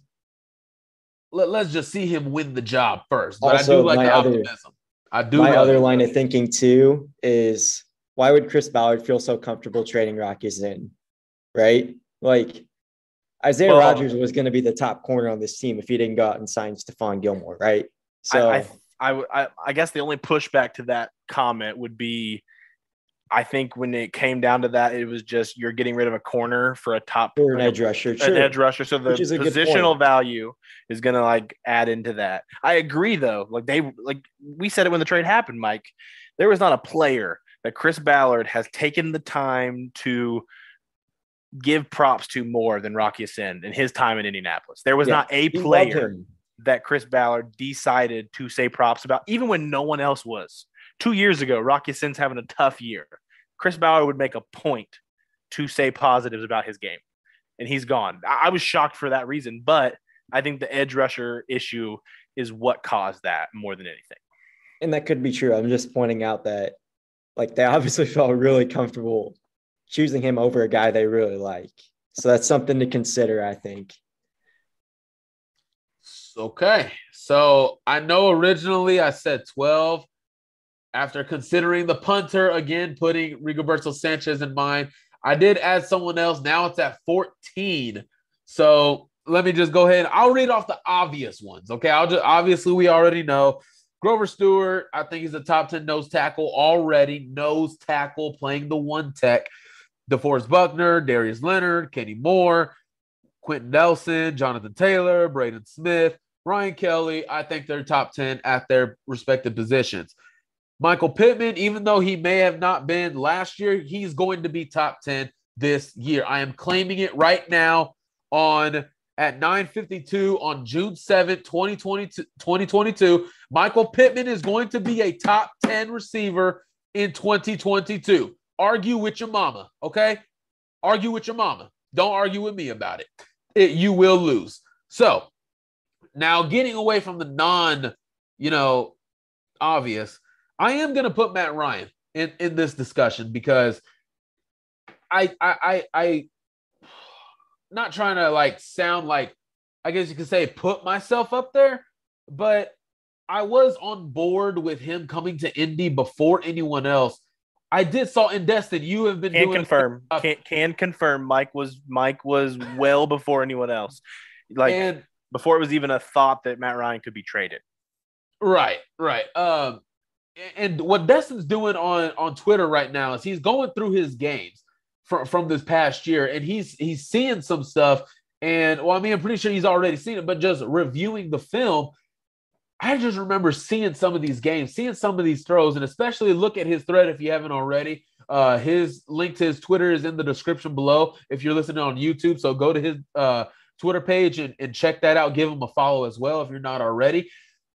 Let, let's just see him win the job first. But Also, I do like my the other- optimism. I do My like other it. line of thinking too is, why would Chris Ballard feel so comfortable trading Rocky Zinn, right? Like Isaiah Well- Rodgers was going to be the top corner on this team if he didn't go out and sign Stephon Gilmore, right? So I, I, I, w- I- I guess the only pushback to that comment would be, I think when it came down to that, it was just you're getting rid of a corner for a top for an like a- edge rusher, an true. edge rusher. So the Which is a good positional point. value is going to like add into that. I agree though. Like they, like we said it when the trade happened, Mike, there was not a player that Chris Ballard has taken the time to give props to more than Rocky Ascend in his time in Indianapolis. There was Yeah, not a He loved player him. that Chris Ballard decided to say props about, even when no one else was. Two years ago, Rocky Ascend's having a tough year. Chris Ballard would make a point to say positives about his game, and he's gone. I, I was shocked for that reason, but I think the edge rusher issue is what caused that more than anything. And that could be true. I'm just pointing out that like they obviously felt really comfortable choosing him over a guy they really like. So that's something to consider, I think. Okay. So I know originally I said twelve. After considering the punter, again, putting Rigoberto Sanchez in mind, I did add someone else. Now it's at fourteen. So let me just go ahead. I'll read off the obvious ones. Okay. I'll just, obviously, we already know. Grover Stewart, I think he's a top ten nose tackle already. Nose tackle playing the one tech. DeForest Buckner, Darius Leonard, Kenny Moore, Quentin Nelson, Jonathan Taylor, Braden Smith, Ryan Kelly. I think they're top ten at their respective positions. Michael Pittman, even though he may have not been last year, he's going to be top ten this year. I am claiming it right now on at nine fifty-two on June seventh, twenty twenty-two. Michael Pittman is going to be a top ten receiver in twenty twenty-two. Argue with your mama, okay? Argue with your mama. Don't argue with me about it. It you will lose. So now getting away from the non, you know, obvious, I am going to put Matt Ryan in, in this discussion because I, I, I, I, not trying to like sound like, I guess you could say, put myself up there, but I was on board with him coming to Indy before anyone else. I did saw in Destin, you have been can doing confirm uh, can, can confirm Mike was Mike was well before anyone else. Like and, before it was even a thought that Matt Ryan could be traded. Right, right. Um, and what Destin's doing on, on Twitter right now is he's going through his games from, from this past year, and he's he's seeing some stuff. And well, I mean, I'm pretty sure he's already seen it, but just reviewing the film, I just remember seeing some of these games, seeing some of these throws, and especially look at his thread if you haven't already. Uh, his link to his Twitter is in the description below if you're listening on YouTube. So go to his uh, Twitter page and, and check that out. Give him a follow as well if you're not already.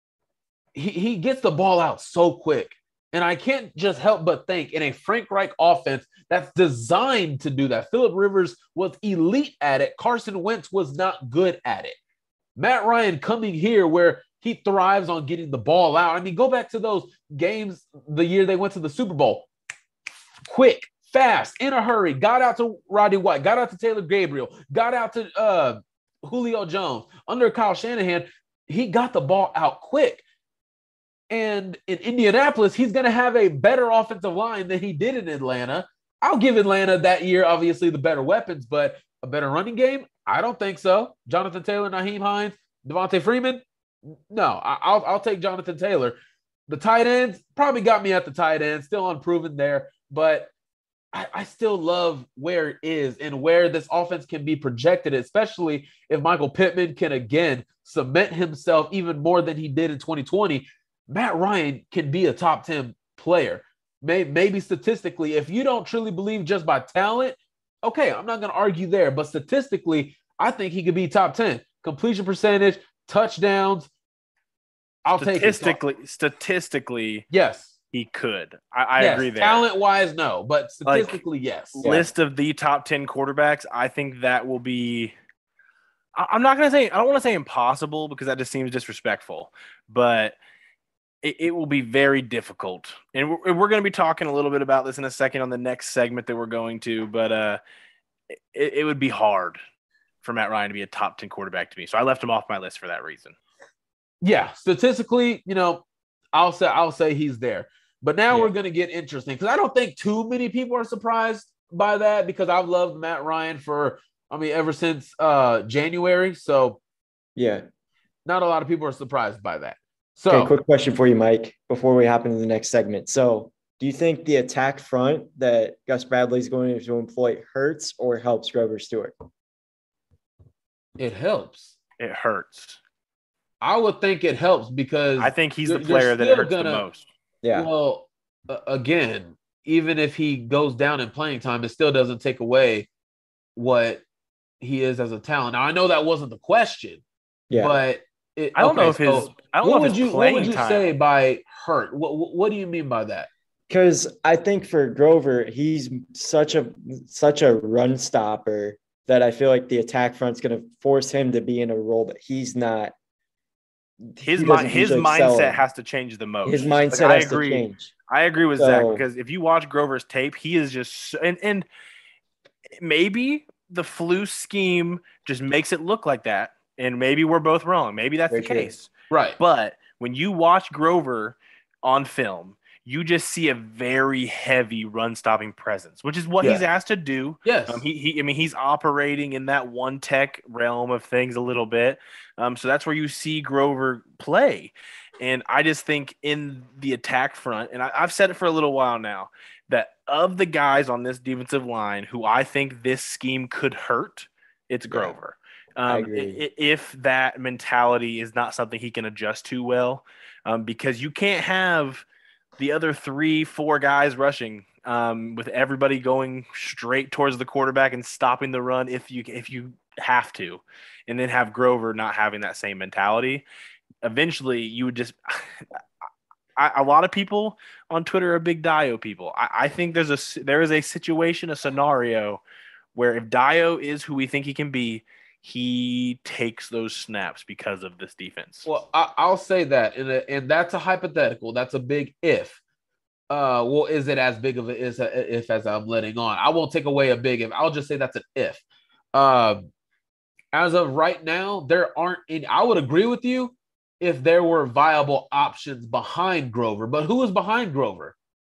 He, he gets the ball out so quick. And I can't just help but think in a Frank Reich offense that's designed to do that. Phillip Rivers was elite at it. Carson Wentz was not good at it. Matt Ryan coming here where he thrives on getting the ball out. I mean, go back to those games the year they went to the Super Bowl. Quick, fast, in a hurry, got out to Roddy White, got out to Taylor Gabriel, got out to uh, Julio Jones. Under Kyle Shanahan, he got the ball out quick. And in Indianapolis, he's going to have a better offensive line than he did in Atlanta. I'll give Atlanta that year, obviously, the better weapons, but a better running game? I don't think so. Jonathan Taylor, Nyheim Hines, Devontae Freeman? No, I'll, I'll take Jonathan Taylor. The tight ends probably got me at the tight end, still unproven there, but I, I still love where it is and where this offense can be projected, especially if Michael Pittman can, again, cement himself even more than he did in twenty twenty. Matt Ryan can be a top ten player. Maybe, maybe statistically, if you don't truly believe just by talent, okay, I'm not going to argue there. But statistically, I think he could be top ten. Completion percentage, touchdowns, I'll take it. Statistically, statistically, yes, he could. I, I yes. agree there. Talent-wise, no. But statistically, like, yes. List yeah. of the top ten quarterbacks, I think that will be – I'm not going to say – I don't want to say impossible because that just seems disrespectful. But – It, it will be very difficult. And we're, we're going to be talking a little bit about this in a second on the next segment that we're going to, but uh, it, it would be hard for Matt Ryan to be a top ten quarterback to me. So I left him off my list for that reason. Yeah, statistically, you know, I'll say I'll say he's there. But now yeah. we're going to get interesting because I don't think too many people are surprised by that because I've loved Matt Ryan for, I mean, ever since uh, January. So, yeah, not a lot of people are surprised by that. So, okay, quick question for you, Mike, before we hop into the next segment. So, do you think the attack front that Gus Bradley is going to employ hurts or helps Grover Stewart? It helps. It hurts. I would think it helps because I think he's the player that hurts gonna, the most. Yeah. Well, uh, again, even if he goes down in playing time, it still doesn't take away what he is as a talent. Now, I know that wasn't the question, yeah, but it, I don't okay, know if his. So I don't what know if would his you playing what would you time. say by hurt? What What do you mean by that? Because I think for Grover, he's such a such a run stopper that I feel like the attack front's going to force him to be in a role that he's not. His he mind, his mindset in. has to change the most. His mindset like, has I agree. to change. I agree with so, Zach because if you watch Grover's tape, he is just and and maybe the flu scheme just makes it look like that, and maybe we're both wrong. Maybe that's Very the true. case, right? But when you watch Grover on film, you just see a very heavy run-stopping presence, which is what yeah. he's asked to do. Yes, um, he, he, I mean, he's operating in that one tech realm of things a little bit. Um, so that's where you see Grover play. And I just think in the attack front, and I, I've said it for a little while now, that of the guys on this defensive line who I think this scheme could hurt, it's Grover. Um, if that mentality is not something he can adjust to well, um, because you can't have the other three, four guys rushing um, with everybody going straight towards the quarterback and stopping the run if you if you have to, and then have Grover not having that same mentality. Eventually, you would just I, a lot of people on Twitter are big Dio people. I, I think there's a there is a situation, a scenario where if Dio is who we think he can be, he takes those snaps because of this defense. Well, I, I'll say that, and, and that's a hypothetical. That's a big if. Uh, well, is it as big of a is a if as I'm letting on? I won't take away a big if. I'll just say that's an if. Uh, as of right now, there aren't any. I would agree with you if there were viable options behind Grover, but who is behind Grover?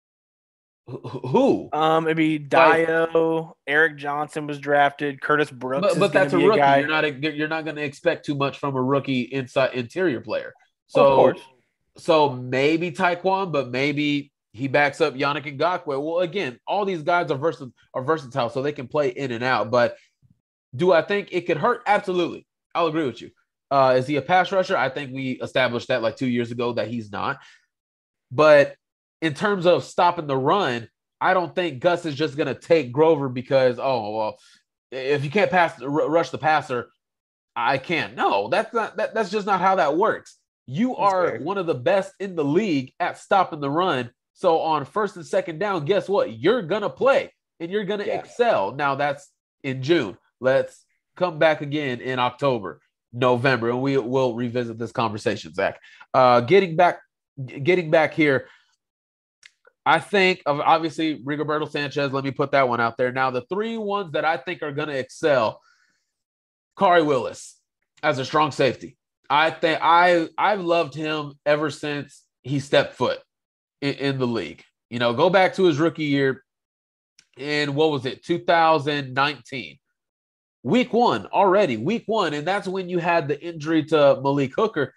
Who? Um, it'd be Dio. Like, Eric Johnson was drafted. Curtis Brooks, but, but is that's a be rookie. A guy. You're not a, you're not going to expect too much from a rookie inside interior player. So, of course. so maybe Taekwon, but maybe he backs up Yannick Ngakoue. Well, again, all these guys are versatile, are versatile, so they can play in and out. But do I think it could hurt? Absolutely, I'll agree with you. Uh, is he a pass rusher? I think we established that like two years ago that he's not. But in terms of stopping the run, I don't think Gus is just going to take Grover because, oh, well, if you can't pass, r- rush the passer, I can't. No, that's not, that, that's just not how that works. You That's are fair. one of the best in the league at stopping the run. So on first and second down, guess what? You're going to play and you're going to Yeah. excel. Now that's in June. Let's come back again in October, November, and we will revisit this conversation, Zach. Uh, getting back, getting back here, I think of obviously Rigoberto Sanchez. Let me put that one out there. Now, the three ones that I think are going to excel, Khari Willis as a strong safety. I think I I've loved him ever since he stepped foot in, in the league. You know, go back to his rookie year in what was it, two thousand nineteen. Week one already, week one, and that's when you had the injury to Malik Hooker.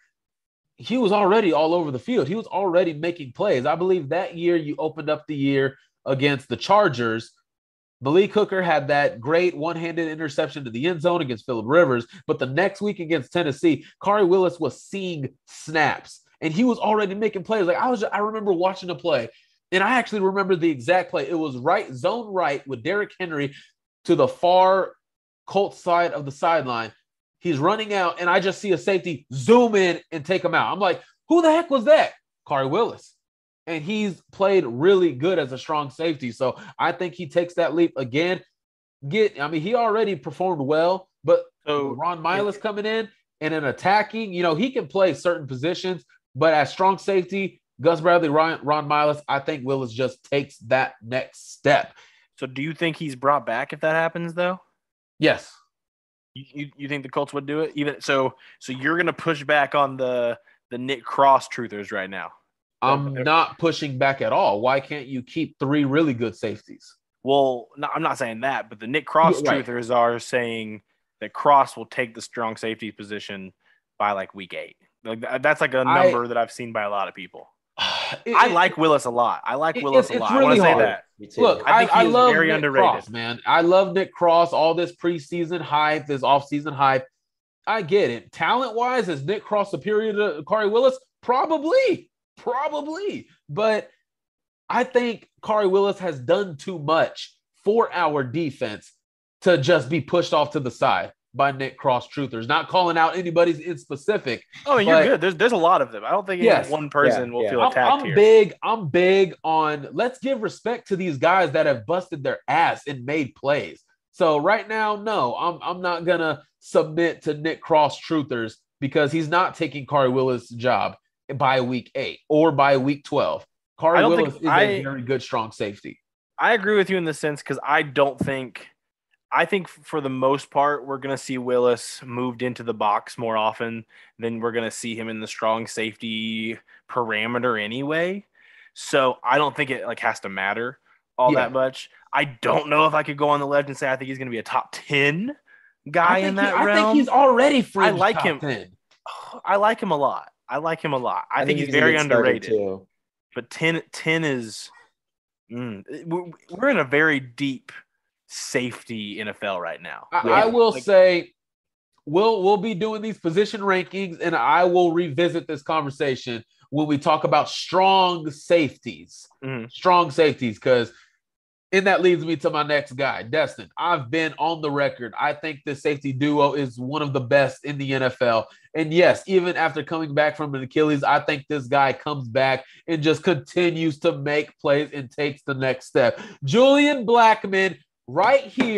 He was already all over the field. He was already making plays. I believe that year you opened up the year against the Chargers. Malik Hooker had that great one-handed interception to the end zone against Phillip Rivers. But the next week against Tennessee, Khari Willis was seeing snaps, and he was already making plays. Like I was, I remember watching a play, and I actually remember the exact play. It was right zone right with Derrick Henry to the far Colts side of the sideline. He's running out, and I just see a safety zoom in and take him out. I'm like, who the heck was that? Khari Willis. And he's played really good as a strong safety. So I think he takes that leap again. Get, I mean, he already performed well, but So Ron Miles coming in and an attacking, you know, he can play certain positions, but as strong safety, Gus Bradley, Ron, Ron Miles, I think Willis just takes that next step. So do you think he's brought back if that happens, though? Yes. You, you, you think the Colts would do it? Even so, so you're going to push back on the the Nick Cross truthers right now. I'm not pushing back at all. Why can't you keep three really good safeties? Well, no, I'm not saying that, but the Nick Cross Yeah, right. truthers are saying that Cross will take the strong safety position by like week eight. Like that- that's like a I- number that I've seen by a lot of people. It- I it- like Willis a lot. I like it- Willis it's- a it's lot. I want really to say hard. that. Me too. Look, I I, think he I is love very Nick underrated. Cross, man. I love Nick Cross, all this preseason hype, this offseason hype. I get it. Talent-wise, is Nick Cross superior to Khari Willis? Probably. Probably. But I think Khari Willis has done too much for our defense to just be pushed off to the side by Nick Cross truthers. Not calling out anybody's in specific. Oh, and you're But- good. There's there's a lot of them. I don't think any Yes. one person Yeah, will yeah. feel I'm, attacked I'm here. big. I'm big on let's give respect to these guys that have busted their ass and made plays. So right now, no, I'm I'm not gonna submit to Nick Cross truthers because he's not taking Khari Willis' job by week eight or by week twelve. I Khari don't Willis think- is I- a very good strong safety. I agree with you in the sense because I don't think I think for the most part we're gonna see Willis moved into the box more often than we're gonna see him in the strong safety parameter anyway. So I don't think it like has to matter all Yeah. that much. I don't know if I could go on the ledge and say I think he's gonna be a top ten guy I in think, that he, I realm. think he's already free. I like him. ten. I like him a lot. I like him a lot. I, think, he's, a very good starter, underrated. too. But ten, ten is mm, we're- we're in a very deep safety N F L right now. I, Yeah. I will Like- say we'll we'll be doing these position rankings, and I will revisit this conversation when we talk about strong safeties. Mhm. Strong safeties, because and that leads me to my next guy, Destin. I've been on the record. I think this safety duo is one of the best in the N F L. And yes, even after coming back from an Achilles, I think this guy comes back and just continues to make plays and takes the next step. Julian Blackmon right here,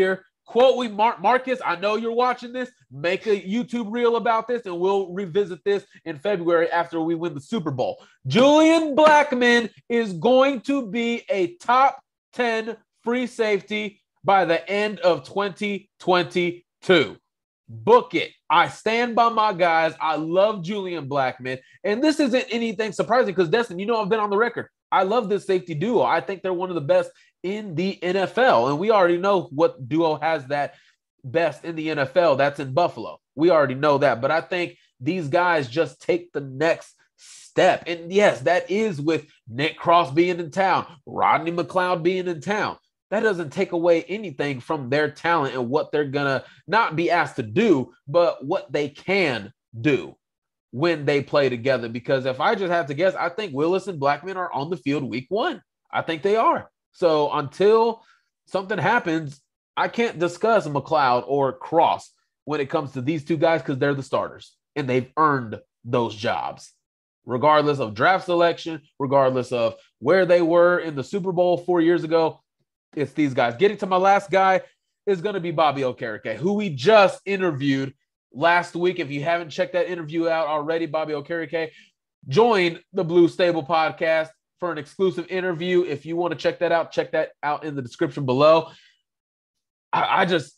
quote we Mar- Marcus, I know you're watching this. Make a YouTube reel about this, and we'll revisit this in February after we win the Super Bowl. Julian Blackmon is going to be a top ten free safety by the end of twenty twenty-two. Book it. I stand by my guys. I love Julian Blackmon. And this isn't anything surprising because, Destin, you know I've been on the record. I love this safety duo. I think they're one of the best in the N F L. And we already know what duo has that best in the N F L. That's in Buffalo. We already know that. But I think these guys just take the next step. And yes, that is with Nick Cross being in town, Rodney McLeod being in town. That doesn't take away anything from their talent and what they're going to not be asked to do, but what they can do when they play together. Because if I just have to guess, I think Willis and Blackmon are on the field week one. I think they are. So until something happens, I can't discuss McLeod or Cross when it comes to these two guys because they're the starters and they've earned those jobs. Regardless of draft selection, regardless of where they were in the Super Bowl four years ago, it's these guys. Getting to my last guy is going to be Bobby Okereke, who we just interviewed last week. If you haven't checked that interview out already, Bobby Okereke joined the Blue Stable podcast for an exclusive interview. If you want to check that out, check that out in the description below. I, I just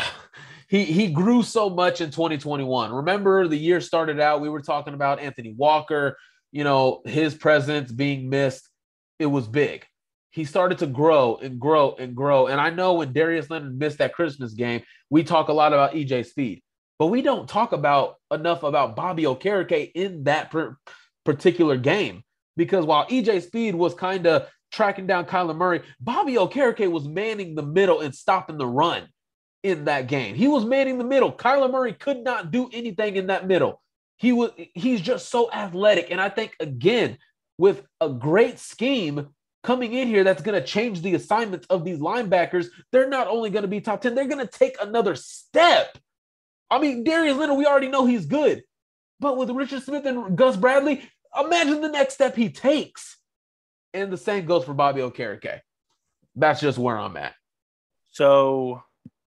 he he grew so much in twenty twenty-one. Remember, the year started out, we were talking about Anthony Walker, you know, his presence being missed. It was big. He started to grow and grow and grow. And I know when Darius Leonard missed that Christmas game, we talk a lot about E J Speed, but we don't talk about enough about Bobby Okereke in that per- particular game. Because while E J Speed was kind of tracking down Kyler Murray, Bobby Okereke was manning the middle and stopping the run in that game. He was manning the middle. Kyler Murray could not do anything in that middle. He was, he's just so athletic. And I think, again, with a great scheme coming in here that's going to change the assignments of these linebackers, they're not only going to be top ten, they're going to take another step. I mean, Darius Leonard, we already know he's good. But with Richard Smith and Gus Bradley, imagine the next step he takes. And the same goes for Bobby Okereke. That's just where I'm at. So,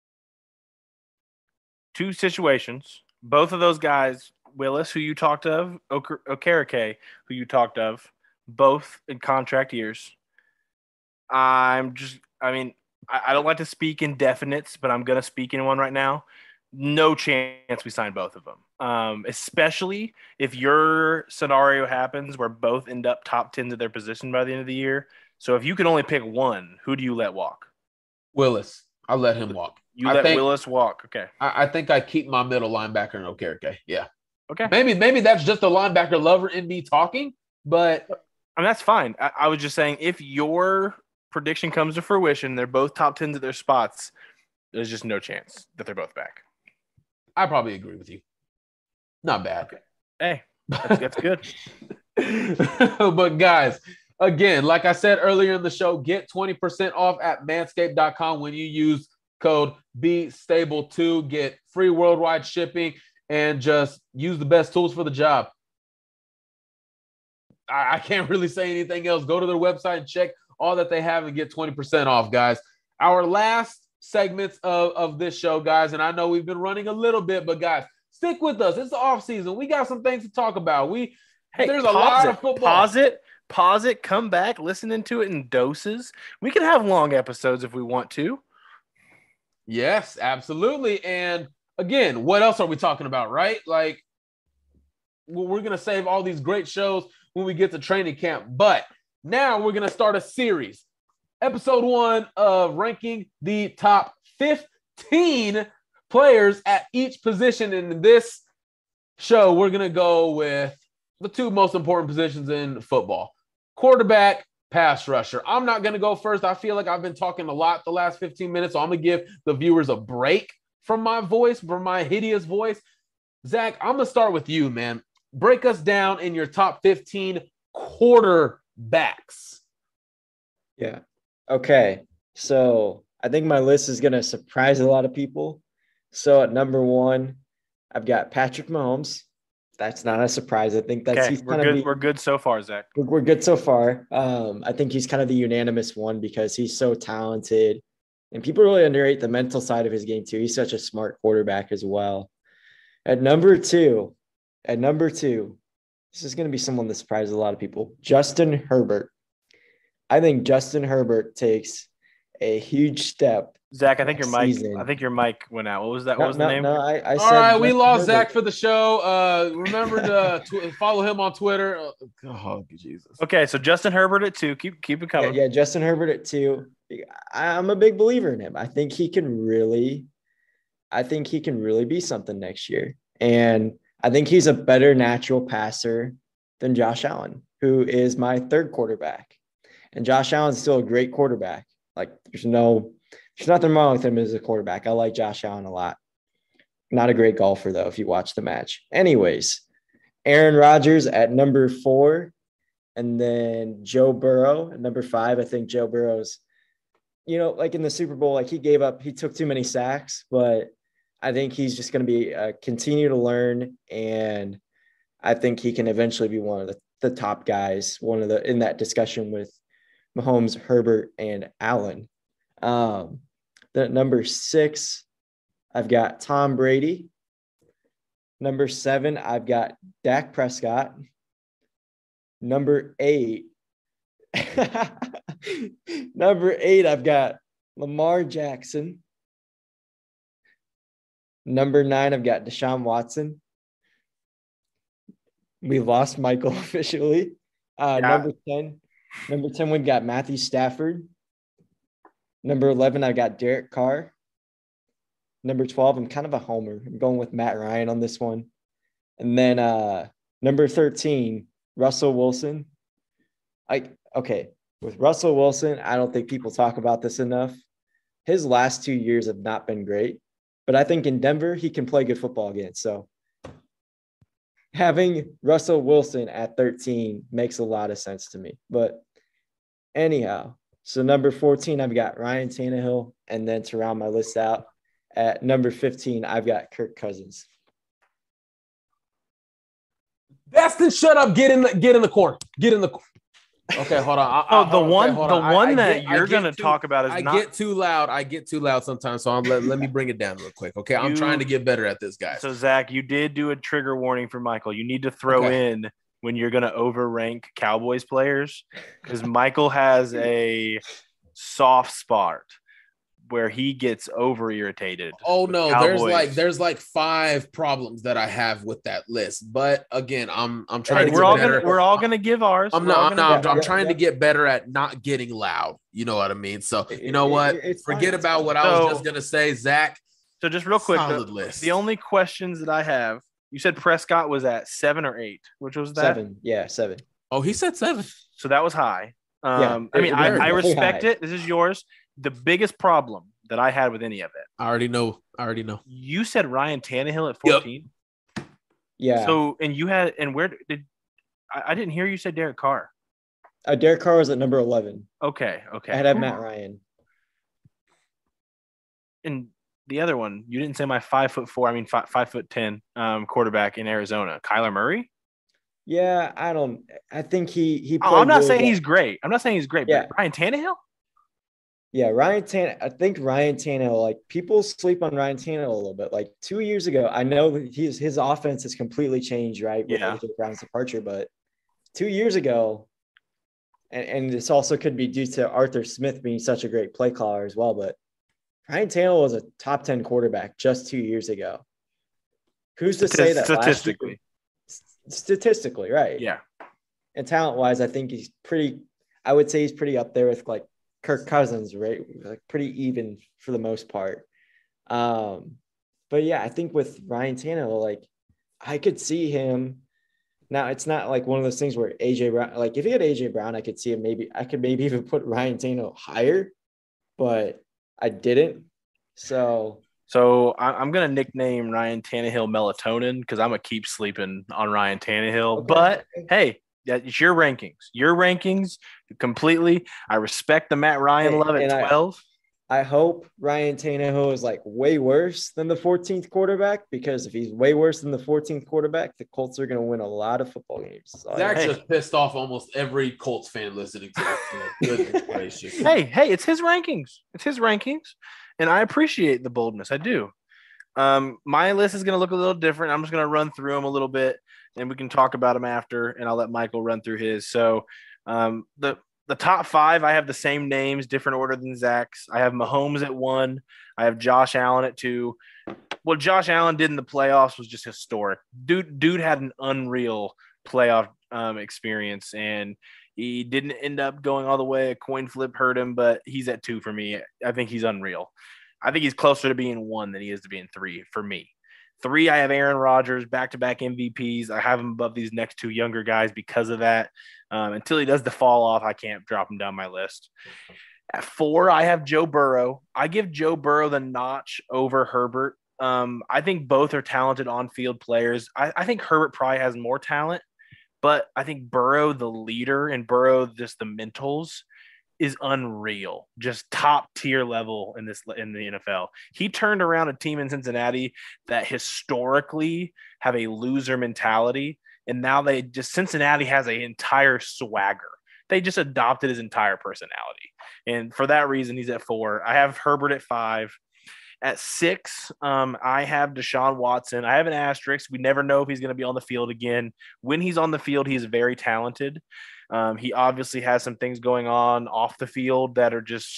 two situations. Both of those guys, Willis, who you talked of, Okereke, who you talked of, both in contract years. I'm just, I mean, I, I don't like to speak in definites, but I'm going to speak in one right now. No chance we sign both of them, um, especially if your scenario happens where both end up top ten to their position by the end of the year. So if you can only pick one, who do you let walk? Willis. I'll let him walk. You I let think, Willis walk. Okay. I, I think I keep my middle linebacker in Okereke. Yeah. Okay. Maybe, maybe that's just a linebacker lover in me talking, but I mean, that's fine. I, I was just saying, if your prediction comes to fruition, they're both top tens at their spots, there's just no chance that they're both back. I probably agree with you. Not bad. Okay. Hey, that's, that's good. But guys, again, like I said earlier in the show, get twenty percent off at manscaped dot com when you use code B stable two. Get free worldwide shipping and just use the best tools for the job. I, I can't really say anything else. Go to their website and check all that they have and get twenty percent off, guys. Our last segments of, of this show, guys, and I know we've been running a little bit, but guys, stick with us. It's the off season. We got some things to talk about. We hey, there's a lot it, of football. Pause it, pause it, come back, listening to it in doses. We can have long episodes if we want to. Yes, absolutely. And again, what else are we talking about, right? Like, we're going to save all these great shows when we get to training camp. But now we're going to start a series. Episode one of ranking the top fifteen players at each position. In this show, we're going to go with the two most important positions in football: quarterback, pass rusher. I'm not going to go first. I feel like I've been talking a lot the last fifteen minutes, so I'm going to give the viewers a break from my voice, from my hideous voice. Zach, I'm going to start with you, man. Break us down in your top fifteen quarterbacks. Yeah. Okay. So I think my list is going to surprise a lot of people. So at number one, I've got Patrick Mahomes. That's not a surprise. I think that's okay, he's we're kind good. of We're good so far, Zach. We're, we're good so far. Um, I think he's kind of the unanimous one because he's so talented. And people really underrate the mental side of his game too. He's such a smart quarterback as well. At number two, at number two, this is going to be someone that surprises a lot of people. Justin Herbert. I think Justin Herbert takes a huge step. Zach, I think your mic. season. I think your mic went out. What was that? No, what was no, the name? no, I, I All said right, we Justin lost Herbert. Zach for the show. Uh, remember to tw- follow him on Twitter. Oh, Jesus. Okay, so Justin Herbert at two. Keep keep it Yeah, coming. yeah, Justin Herbert at two. I- I'm a big believer in him. I think he can really, I think he can really be something next year. And I think he's a better natural passer than Josh Allen, who is my third quarterback. And Josh Allen's still a great quarterback. Like there's no, there's nothing wrong with him as a quarterback. I like Josh Allen a lot. Not a great golfer though, if you watch the match. Anyways, Aaron Rodgers at number four. And then Joe Burrow at number five. I think Joe Burrow's, you know, like in the Super Bowl, like he gave up, he took too many sacks, but I think he's just going to be uh, continue to learn. And I think he can eventually be one of the, the top guys, one of the, in that discussion with Mahomes, Herbert, and Allen. Um, then at number six, I've got Tom Brady. Number seven, I've got Dak Prescott. Number eight, number eight, I've got Lamar Jackson. Number nine, I've got Deshaun Watson. We lost Michael officially. Uh, Yeah. Number ten, number ten, we've got Matthew Stafford. Number eleven, I've got Derek Carr. Number twelve, I'm kind of a homer. I'm going with Matt Ryan on this one. And then uh, number thirteen, Russell Wilson. I okay, with Russell Wilson, I don't think people talk about this enough. His last two years have not been great, but I think in Denver, he can play good football again. So having Russell Wilson at thirteen makes a lot of sense to me. But anyhow, so number fourteen, I've got Ryan Tannehill. And then to round my list out, at number fifteen, I've got Kirk Cousins. Destin, shut up. Get in the get in the corner. Get in the corner. Okay, hold on. I, Oh, I, the okay, one, hold the on. I- one I that get- I you're get going to too- talk about is I not. get too loud. I get too loud sometimes. So I'm, let, let me bring it down real quick. Okay, I'm You- trying to get better at this, guys. So Zach, you did do a trigger warning for Michael. You need to throw Okay. in when you're going to overrank Cowboys players because Michael has a soft spot where he gets over irritated. Oh no, there's Cowboys. like there's like five problems that I have with that list. But again, I'm I'm trying Hey, to we're get all better. gonna we're all gonna give ours. I'm We're all not. I'm, gonna not, I'm, yeah, I'm yeah, trying yeah. to get better at not getting loud. You know what I mean? So you know It- what? it- it's Forget fine, it's about fine. what I was So- just gonna say, Zach. So just real quick, Solid the, list. the only questions that I have, you said Prescott was at seven or eight, which was that? Seven. Yeah, seven. Oh, he said seven. So that was high. Yeah, Um, I mean, I, very, I very respect high. it. This is yours. The biggest problem that I had with any of it, I already know. I already know. you said Ryan Tannehill at fourteen. Yeah. So and you had and where did I, I didn't hear you say Derek Carr. Uh, Derek Carr was at number eleven. Okay, okay. I had to have Matt Ryan. And the other one, you didn't say my five foot four. I mean five, five foot ten um, quarterback in Arizona, Kyler Murray. Yeah, I don't. I think he he. Oh, played I'm not really saying well. he's great. I'm not saying he's great. Yeah. But Ryan Tannehill. Yeah, Ryan Tan. I think Ryan Tannehill. Like people sleep on Ryan Tannehill a little bit. Like two years ago, I know that his his offense has completely changed, right? With Yeah. A J Brown's departure, but two years ago, and, and this also could be due to Arthur Smith being such a great play caller as well. But Ryan Tannehill was a top ten quarterback just two years ago. Who's to say that last year- statistically? statistically, right? Yeah. And talent wise, I think he's pretty, I would say he's pretty up there with like Kirk Cousins, right? Like pretty even for the most part. Um, but yeah, I think with Ryan Tannehill, like I could see him. Now it's not like one of those things where A J Brown, like if he had A J Brown, I could see him maybe, I could maybe even put Ryan Tannehill higher, but I didn't. So So I- I'm gonna nickname Ryan Tannehill Melatonin because I'm gonna keep sleeping on Ryan Tannehill. Okay. But hey, that- it's your rankings. Your rankings completely. I respect the Matt Ryan Hey, love at and I- twelve. I hope Ryan Tannehill is like way worse than the fourteenth quarterback, because if he's way worse than the fourteenth quarterback, the Colts are going to win a lot of football games. So Zach Hey. just pissed off almost every Colts fan listening to this. Goodness gracious. Hey, hey, it's his rankings. It's his rankings, and I appreciate the boldness. I do. Um, my list is going to look a little different. I'm just going to run through them a little bit, and we can talk about them after, and I'll let Michael run through his. So um, the the top five, I have the same names, different order than Zach's. I have Mahomes at one. I have Josh Allen at two. What Josh Allen did in the playoffs was just historic. Dude, dude had an unreal playoff um, experience, and he didn't end up going all the way. A coin flip hurt him, but he's at two for me. I think he's unreal. I think he's closer to being one than he is to being three for me. Three, I have Aaron Rodgers, back-to-back M V Ps. I have him above these next two younger guys because of that. Um, until he does the fall off, I can't drop him down my list. At four, I have Joe Burrow. I give Joe Burrow the notch over Herbert. Um, I think both are talented on-field players. I, I think Herbert probably has more talent, but I think Burrow, the leader, and Burrow, just the mentals, is unreal, just top tier level in this in the N F L. He turned around a team in Cincinnati that historically have a loser mentality, and now they just Cincinnati has an entire swagger. They just adopted his entire personality, and for that reason, he's at four. I have Herbert at five. At six, um, I have Deshaun Watson. I have an asterisk. We never know if he's going to be on the field again. When he's on the field, he's very talented. Um, he obviously has some things going on off the field that are just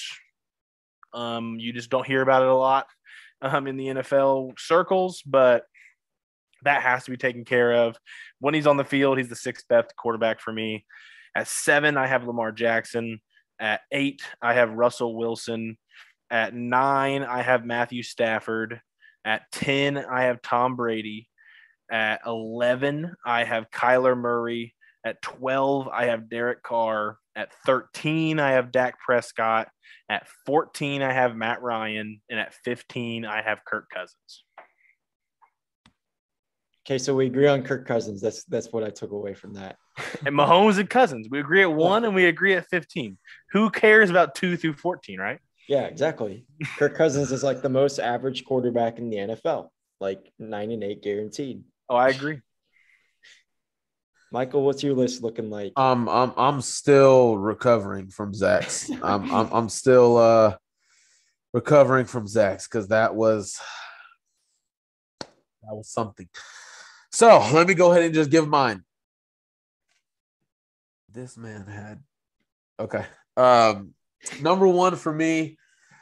um, you just don't hear about it a lot um, in the N F L circles, but that has to be taken care of. When he's on the field, he's the sixth best quarterback for me. At seven, I have Lamar Jackson. At eight, I have Russell Wilson. At nine, I have Matthew Stafford. At ten, I have Tom Brady. At eleven, I have Kyler Murray. At twelve, I have Derek Carr. At thirteen, I have Dak Prescott. At fourteen, I have Matt Ryan. And at fifteen, I have Kirk Cousins. Okay, so we agree on Kirk Cousins. That's that's what I took away from that. And Mahomes and Cousins. We agree at one and we agree at fifteen. Who cares about two through fourteen, right? Yeah, exactly. Kirk Cousins is like the most average quarterback in the N F L, like nine and eight guaranteed. Oh, I agree. Michael, what's your list looking like? Um, I'm I'm still recovering from Zach's. I'm I'm I'm still uh recovering from Zach's because that was that was something. So let me go ahead and just give mine. This man had okay. Um, number one for me,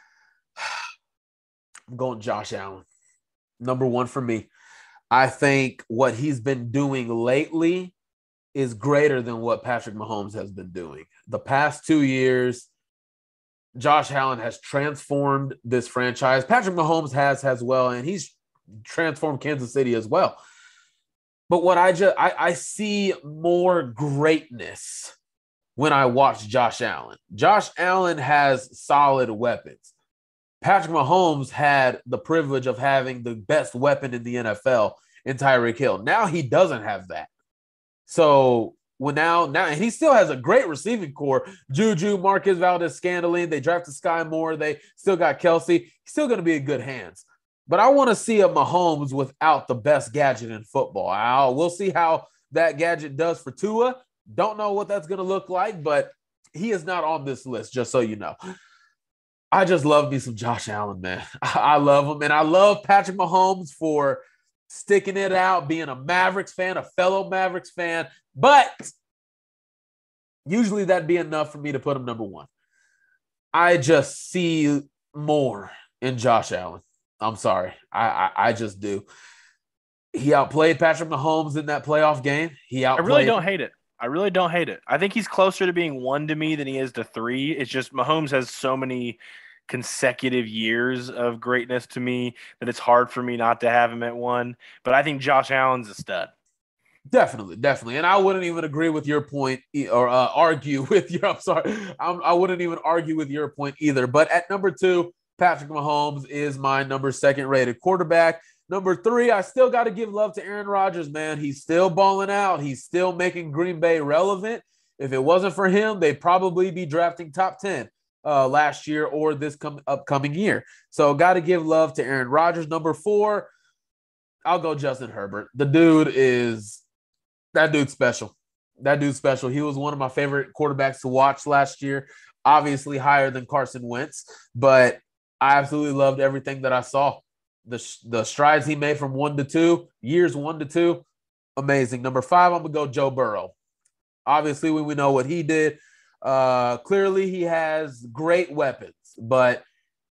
I'm going Josh Allen. Number one for me. I think what he's been doing lately is greater than what Patrick Mahomes has been doing. The past two years, Josh Allen has transformed this franchise. Patrick Mahomes has as well, and he's transformed Kansas City as well. But what I just I, I see more greatness when I watch Josh Allen. Josh Allen has solid weapons. Patrick Mahomes had the privilege of having the best weapon in the N F L in Tyreek Hill. Now he doesn't have that. So when now, now, and he still has a great receiving core. Juju, Marquez Valdez-Scantling. They drafted Sky Moore. They still got Kelsey. He's still going to be in good hands. But I want to see a Mahomes without the best gadget in football. I'll, we'll see how that gadget does for Tua. Don't know what that's going to look like, but he is not on this list, just so you know. I just love me some Josh Allen, man. I love him. And I love Patrick Mahomes for sticking it out, being a Mavericks fan, a fellow Mavericks fan. But usually that'd be enough for me to put him number one. I just see more in Josh Allen. I'm sorry. I, I, I just do. He outplayed Patrick Mahomes in that playoff game. He outplayed. I really don't hate it. I really don't hate it. I think he's closer to being one to me than he is to three. It's just Mahomes has so many consecutive years of greatness to me that it's hard for me not to have him at one. But I think Josh Allen's a stud. Definitely, definitely. And I wouldn't even agree with your point or uh, argue with your, I'm sorry, I'm, I wouldn't even argue with your point either. But at number two, Patrick Mahomes is my number second rated quarterback. Number three, I still got to give love to Aaron Rodgers, man. He's still balling out. He's still making Green Bay relevant. If it wasn't for him, they'd probably be drafting top ten. uh, last year or this com- upcoming year. So got to give love to Aaron Rodgers. Number four, I'll go Justin Herbert. The dude is – that dude's special. That dude's special. He was one of my favorite quarterbacks to watch last year, obviously higher than Carson Wentz, but I absolutely loved everything that I saw. The, the strides he made from one to two, years one to two, amazing. Number five, I'm going to go Joe Burrow. Obviously, we, we know what he did. Uh, clearly, he has great weapons, but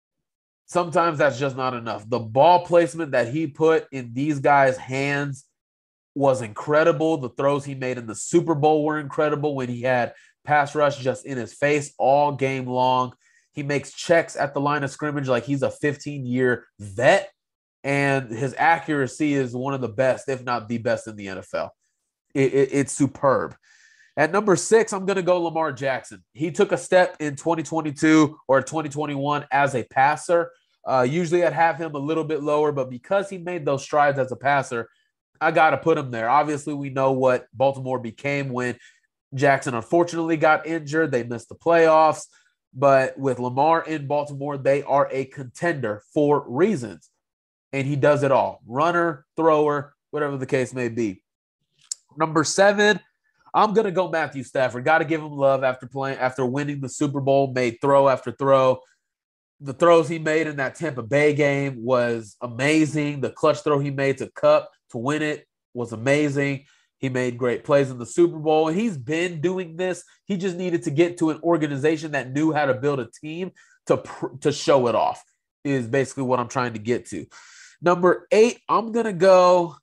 sometimes that's just not enough. The ball placement that he put in these guys' hands was incredible. The throws he made in the Super Bowl were incredible when he had pass rush just in his face all game long. He makes checks at the line of scrimmage like he's a fifteen-year vet, and his accuracy is one of the best, if not the best in the N F L. It, it, it's superb. At number six, I'm going to go Lamar Jackson. He took a step in twenty twenty-two or twenty twenty-one as a passer. Uh, usually I'd have him a little bit lower, but because he made those strides as a passer, I got to put him there. Obviously, we know what Baltimore became when Jackson unfortunately got injured. They missed the playoffs. But with Lamar in Baltimore, they are a contender for reasons. And he does it all. Runner, thrower, whatever the case may be. Number seven, I'm going to go Matthew Stafford. Got to give him love after playing, after winning the Super Bowl, made throw after throw. The throws he made in that Tampa Bay game was amazing. The clutch throw he made to Kupp to win it was amazing. He made great plays in the Super Bowl, and he's been doing this. He just needed to get to an organization that knew how to build a team to, pr- to show it off, is basically what I'm trying to get to. Number eight, I'm going to go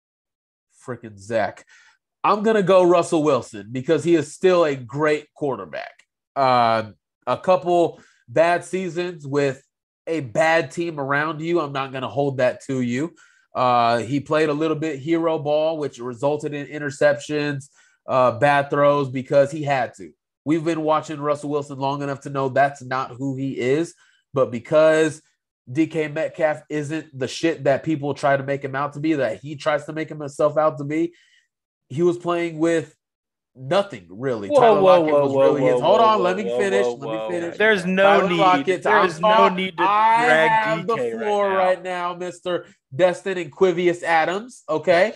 freaking Zach. I'm going to go Russell Wilson because he is still a great quarterback. Uh, a couple bad seasons with a bad team around you, I'm not going to hold that to you. Uh, he played a little bit hero ball, which resulted in interceptions, uh, bad throws because he had to. We've been watching Russell Wilson long enough to know that's not who he is. But because D K Metcalf isn't the shit that people try to make him out to be, that he tries to make himself out to be, he was playing with nothing, really. Whoa, Tyler whoa, Lockett whoa, was whoa, really whoa, his. Hold whoa, on, whoa, let me whoa, finish. whoa, let whoa. me finish. There's no Tyler need. Lockett, There's I'm no sorry. need to I drag have D K the floor right now. right now, Mister Destin and Quivius Adams. Okay.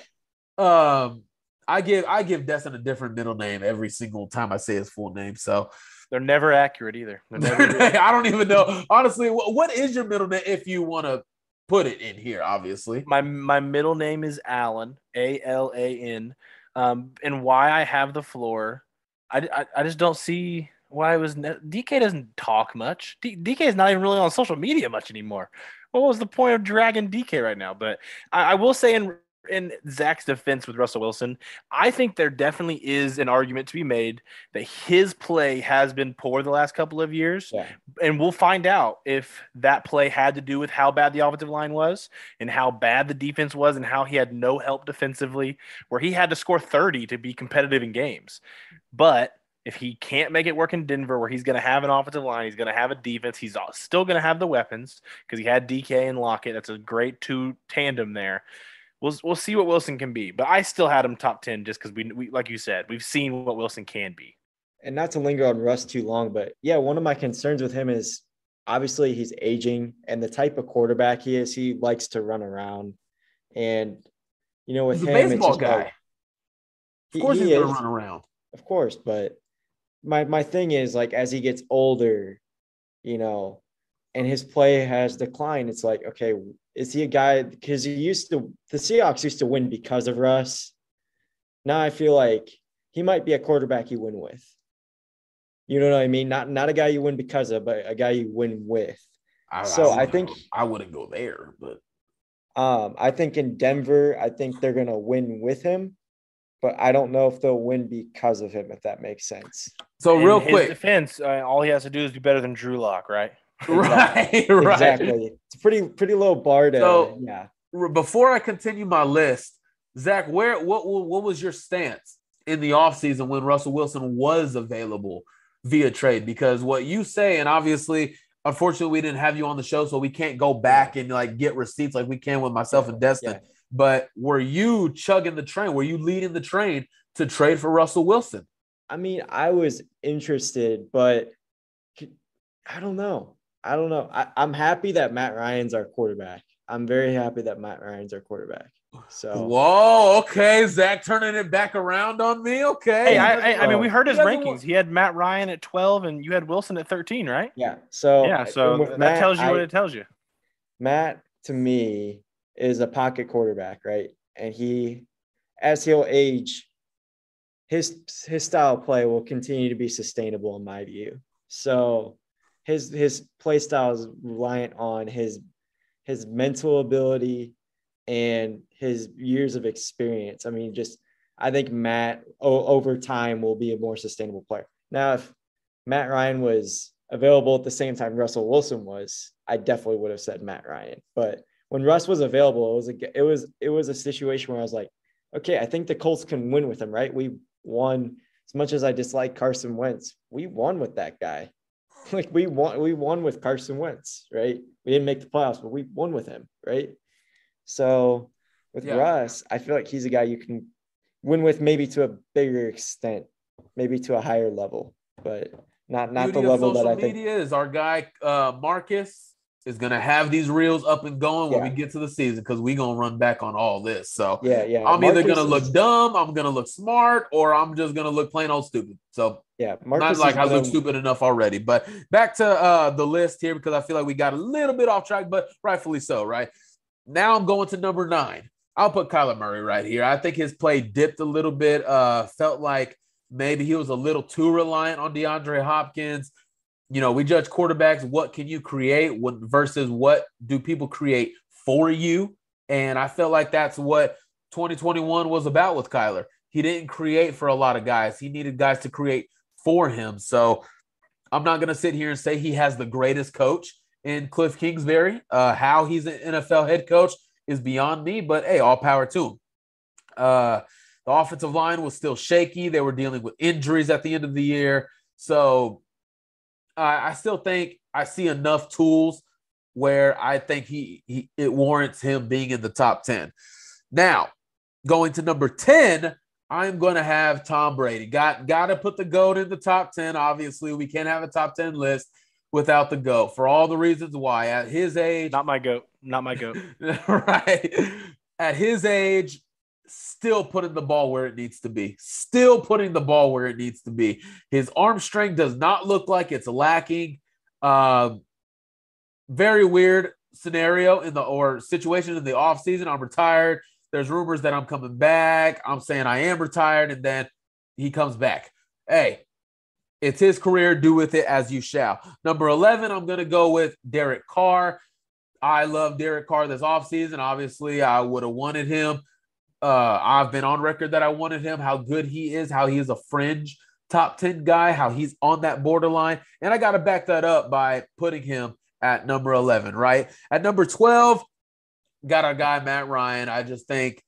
Um, I give I give Destin a different middle name every single time I say his full name. So They're never accurate either. They're never I don't even know. Honestly, what, what is your middle name if you want to put it in here, obviously? My my middle name is Allen, A L A N. Um, and why I have the floor, I, I, I just don't see why it was ne- – D K doesn't talk much. D, DK is not even really on social media much anymore. What was the point of dragging D K right now? But I, I will say in in Zach's defense with Russell Wilson, I think there definitely is an argument to be made that his play has been poor the last couple of years. Yeah. And we'll find out if that play had to do with how bad the offensive line was and how bad the defense was and how he had no help defensively, where he had to score thirty to be competitive in games. But if he can't make it work in Denver, where he's going to have an offensive line, he's going to have a defense, he's still going to have the weapons because he had D K and Lockett. That's a great two tandem there. We'll we'll see what Wilson can be, but I still had him top ten just because we, we, like you said, we've seen what Wilson can be. And not to linger on Russ too long, but yeah, one of my concerns with him is obviously he's aging, and the type of quarterback he is, he likes to run around. And, you know, with he's him, a it's baseball just guy. like, Of course he, he's he going to is, run around. Of course, but my my thing is, like, as he gets older, you know, and his play has declined, it's like, okay, is he a guy, because he used to, the Seahawks used to win because of Russ. Now I feel like he might be a quarterback you win with. You know what I mean? Not not a guy you win because of, but a guy you win with. I, So I, I think I wouldn't go there, but um, I think in Denver, I think they're gonna win with him, but I don't know if they'll win because of him, if that makes sense. so In real his quick, defense, uh, all he has to do is do better than Drew Lock, right? right, right. Exactly. It's a pretty pretty low bar to So- yeah. Before I continue my list, Zach, where what what was your stance in the offseason when Russell Wilson was available via trade? Because what you say, and obviously, unfortunately, we didn't have you on the show, so we can't go back and like get receipts like we can with myself and Destin. Yeah. But were you chugging the train? Were you leading the train to trade for Russell Wilson? I mean, I was interested, but I don't know. I don't know. I, I'm happy that Matt Ryan's our quarterback. I'm very happy that Matt Ryan's our quarterback. So whoa, okay, Zach turning it back around on me. Okay, Hey, I, I, I mean, we heard his He doesn't rankings. want- He had Matt Ryan at twelve, and you had Wilson at thirteen, right? yeah. So Yeah, so with that Matt, tells you I- what it tells you. Matt, to me, is a pocket quarterback, right? And he, as he'll age, his his style of play will continue to be sustainable in my view. So his his play style is reliant on his his mental ability and his years of experience. I mean, just I think Matt o- over time will be a more sustainable player. Now, if Matt Ryan was available at the same time Russell Wilson was, I definitely would have said Matt Ryan. But when Russ was available, it was a it was it was a situation where I was like, okay, I think the Colts can win with him, right? We won. As much as I dislike Carson Wentz, we won with that guy. Like we won, we won with Carson Wentz, right? We didn't make the playoffs, but we won with him, right? So with Yeah. Russ, I feel like he's a guy you can win with, maybe to a bigger extent, maybe to a higher level, but not not Beauty the of level that social I think. media is our guy uh, Marcus is gonna have these reels up and going when Yeah. we get to the season because we gonna run back on all this. So Yeah, yeah. I'm either Marcus gonna look is- dumb, I'm gonna look smart, or I'm just gonna look plain old stupid. So Yeah, not Marcus like is I look gonna- stupid enough already. But back to uh, the list here because I feel like we got a little bit off track, but rightfully so, right? Now I'm going to number nine. I'll put Kyler Murray right here. I think his play dipped a little bit. Uh, felt like maybe he was a little too reliant on DeAndre Hopkins. You know, we judge quarterbacks. What can you create what, versus what do people create for you? And I felt like that's what twenty twenty-one was about with Kyler. He didn't create for a lot of guys. He needed guys to create for him. So I'm not going to sit here and say he has the greatest coach in Cliff Kingsbury. Uh, how he's an N F L head coach is beyond me, but hey, all power to him. Uh, the offensive line was still shaky. They were dealing with injuries at the end of the year. So uh, I still think I see enough tools where I think he, he it warrants him being in the top ten. Now, going to number ten, I'm going to have Tom Brady. Got, got to put the GOAT in the top ten. Obviously, we can't have a top ten list without the GOAT for all the reasons why. At his age, Not my goat. Not my goat. right? At his age, still putting the ball where it needs to be. Still putting the ball where it needs to be. His arm strength does not look like it's lacking. Um, very weird scenario in the or situation in the offseason. I'm retired. There's rumors that I'm coming back. I'm saying I am retired, and then he comes back. Hey, it's his career. Do with it as you shall. Number eleven, I'm going to go with Derek Carr. I love Derek Carr this offseason. Obviously, I would have wanted him. Uh, I've been on record that I wanted him, how good he is, how he is a fringe top ten guy, how he's on that borderline. And I got to back that up by putting him at number eleven, right? At number twelve, got our guy, Matt Ryan. I just think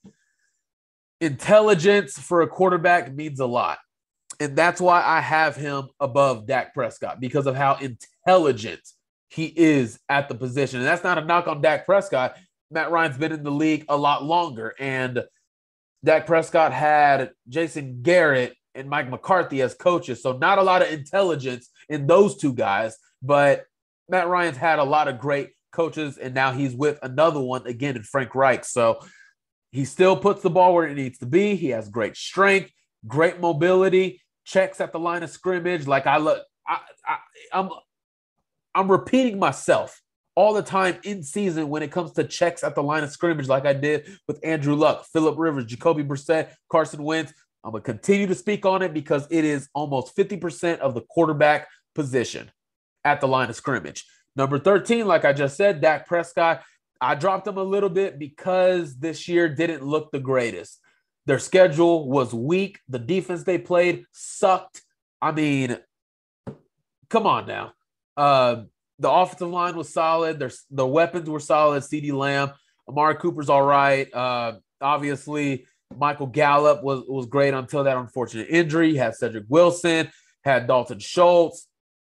intelligence for a quarterback means a lot. And that's why I have him above Dak Prescott, because of how intelligent he is at the position. And that's not a knock on Dak Prescott. Matt Ryan's been in the league a lot longer. And Dak Prescott had Jason Garrett and Mike McCarthy as coaches. So not a lot of intelligence in those two guys. But Matt Ryan's had a lot of great coaches, and now he's with another one again in Frank Reich. So he still puts the ball where it needs to be. He has great strength, great mobility, checks at the line of scrimmage. Like I look, I, I, I'm, I'm repeating myself all the time in season when it comes to checks at the line of scrimmage, like I did with Andrew Luck, Phillip Rivers, Jacoby Brissett, Carson Wentz. I'm going to continue to speak on it because it is almost fifty percent of the quarterback position at the line of scrimmage. Number thirteen, like I just said, Dak Prescott. I dropped him a little bit because this year didn't look the greatest. Their schedule was weak. The defense they played sucked. I mean, come on now. Uh, the offensive line was solid. Their, the weapons were solid. CeeDee Lamb, Amari Cooper's all right. Uh, obviously, Michael Gallup was, was great until that unfortunate injury. You had Cedric Wilson, had Dalton Schultz.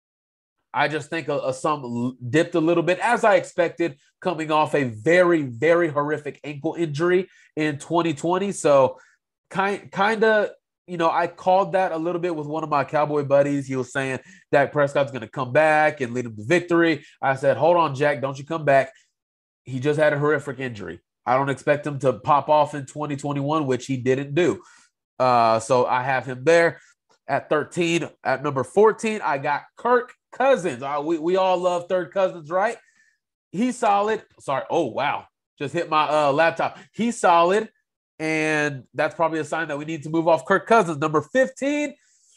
I just think a, a some dipped a little bit, as I expected, coming off a very, very horrific ankle injury in twenty twenty. So kind kind of you know, I called that a little bit with one of my Cowboy buddies. He was saying Dak Prescott's going to come back and lead him to victory. I said, hold on, Jack, don't you come back. He just had a horrific injury. I don't expect him to pop off in twenty twenty-one, which he didn't do. Uh, so I have him there at thirteen. At number fourteen, I got Kirk Cousins. Uh, we, we all love third Cousins, right? He's solid. Sorry. Oh, wow. Just hit my uh, laptop. He's solid. And that's probably a sign that we need to move off Kirk Cousins. Number fifteen.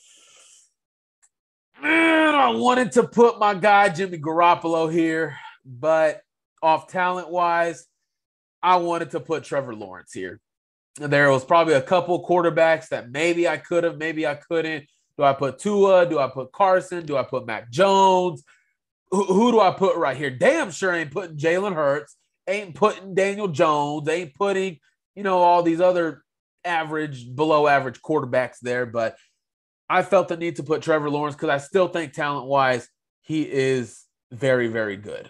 Man, I wanted to put my guy Jimmy Garoppolo here, but off talent-wise, I wanted to put Trevor Lawrence here. There was probably a couple quarterbacks that maybe I could have, maybe I couldn't. Do I put Tua? Do I put Carson? Do I put Mac Jones? Who, who do I put right here? Damn sure ain't putting Jalen Hurts. Ain't putting Daniel Jones. Ain't putting, you know, all these other average, below average quarterbacks there. But I felt the need to put Trevor Lawrence because I still think talent-wise, he is very, very good.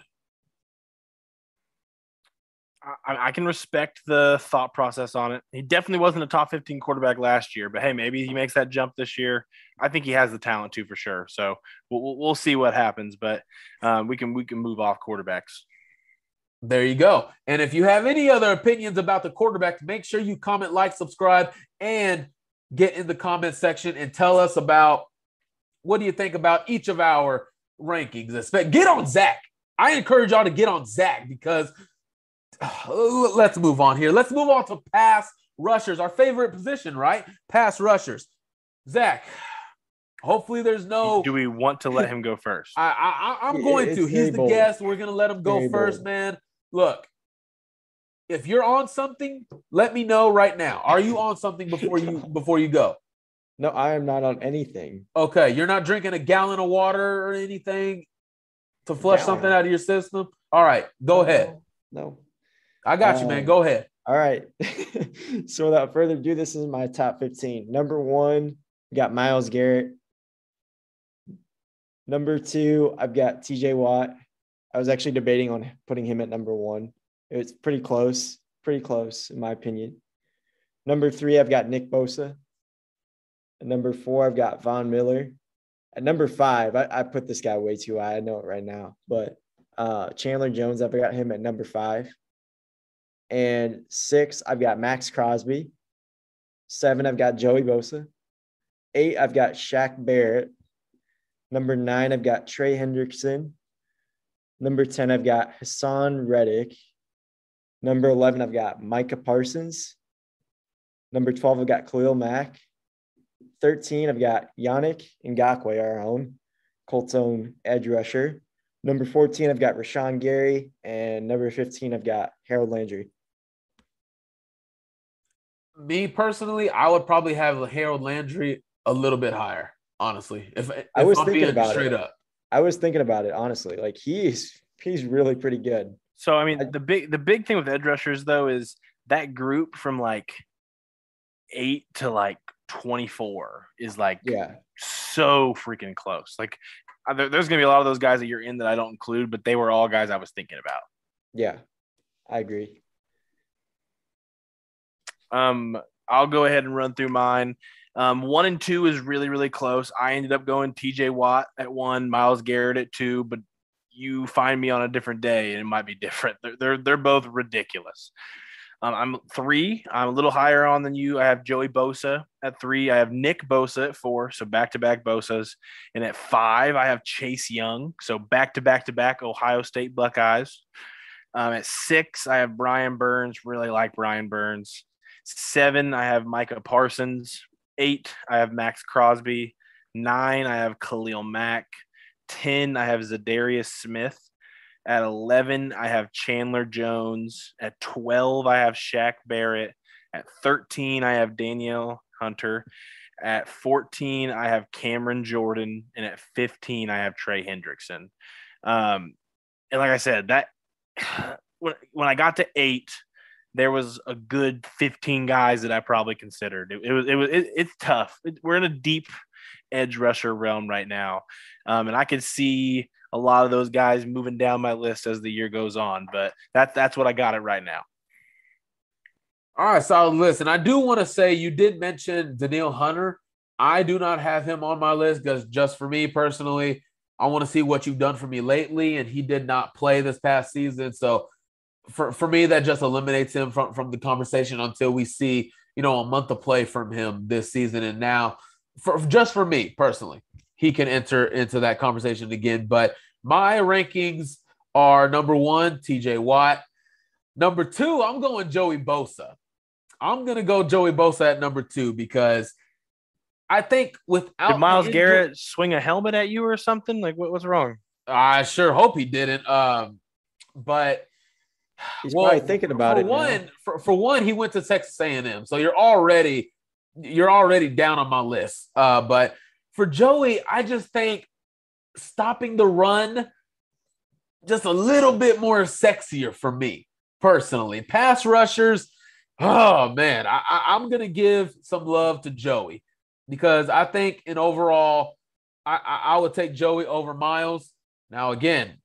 I, I can respect the thought process on it. He definitely wasn't a top fifteen quarterback last year, but hey, maybe he makes that jump this year. I think he has the talent too, for sure. So we'll we'll see what happens, but um, we can we can move off quarterbacks. There you go. And if you have any other opinions about the quarterback, make sure you comment, like, subscribe, and get in the comment section and tell us about what do you think about each of our rankings. Get on Zach. I encourage y'all to get on Zach because let's move on here. Let's move on to pass rushers, our favorite position, right? Pass rushers. Zach, hopefully there's no. Do we want to let him go first? I, I, I'm going it's to. He's the bold. guest. We're going to let him go Very first, bold. man. Look, if you're on something, let me know right now. Are you on something before you before you go? No, I am not on anything. Okay, you're not drinking a gallon of water or anything to flush Gallon. something out of your system? All right, go ahead. No. I got you, man. Um, Go ahead. All right. So without further ado, this is my top fifteen. Number one, we got Myles Garrett. Number two, I've got T J Watt. I was actually debating on putting him at number one. It was pretty close, pretty close in my opinion. Number three, I've got Nick Bosa. At number four, I've got Von Miller. At number five, I, I put this guy way too high. I know it right now, but uh, Chandler Jones, I've got him at number five. And six, I've got Max Crosby. Seven, I've got Joey Bosa. Eight, I've got Shaq Barrett. Number nine, I've got Trey Hendrickson. Number ten, I've got Hassan Reddick. Number eleven, I've got Micah Parsons. Number twelve, I've got Khalil Mack. thirteen, I've got Yannick Ngakoue, our own, Colts' own edge rusher. Number fourteen, I've got Rashawn Gary. And number fifteen, I've got Harold Landry. Me personally, I would probably have Harold Landry a little bit higher, honestly. If, if I was I'm thinking being about straight it. up. I was thinking about it, honestly. Like, he's he's really pretty good. So I mean, the big the big thing with edge rushers though is that group from like eight to like twenty-four is like Yeah. so freaking close. Like uh, there, there's gonna be a lot of those guys that you're in that I don't include, but they were all guys I was thinking about. Yeah, I agree. Um, I'll go ahead and run through mine. Um, one and two is really, really close. I ended up going T J Watt at one, Myles Garrett at two, but you find me on a different day and it might be different. They're they're, they're both ridiculous. Um, I'm three. I'm a little higher on than you. I have Joey Bosa at three. I have Nick Bosa at four, so back-to-back Bosas. And at five, I have Chase Young, so back-to-back-to-back Ohio State Buckeyes. Um, at six, I have Brian Burns. Really like Brian Burns. Seven, I have Micah Parsons. Eight, I have Max Crosby. Nine, I have Khalil Mack. Ten, I have Zadarius Smith. At eleven, I have Chandler Jones. At twelve, I have Shaq Barrett. At thirteen, I have Danielle Hunter. At fourteen, I have Cameron Jordan. And at fifteen, I have Trey Hendrickson. Um, and like I said, that when, when I got to eight, there was a good fifteen guys that I probably considered. It, it was, it was, it, it's tough. It, we're in a deep edge rusher realm right now. Um, and I could see a lot of those guys moving down my list as the year goes on, but that, that's what I got it right now. All right, solid list. And I do want to say you did mention Danielle Hunter. I do not have him on my list because just for me personally, I want to see what you've done for me lately. And he did not play this past season. So for, for me, that just eliminates him from, from the conversation until we see, you know, a month of play from him this season. And now, for just for me personally, he can enter into that conversation again. But my rankings are number one, T J Watt. Number two, I'm going Joey Bosa. I'm going to go Joey Bosa at number two because I think without Did Myles injury, Garrett swing a helmet at you or something? Like, what was wrong? I sure hope he didn't. Um, but He's well, probably thinking about for it. One, now. for, for one, he went to Texas A and M, so you're already you're already down on my list. Uh, but for Joey, I just think stopping the run just a little bit more sexier for me personally. Pass rushers. Oh, man, I, I, I'm going to give some love to Joey because I think in overall, I, I, I would take Joey over Myles. Now, again,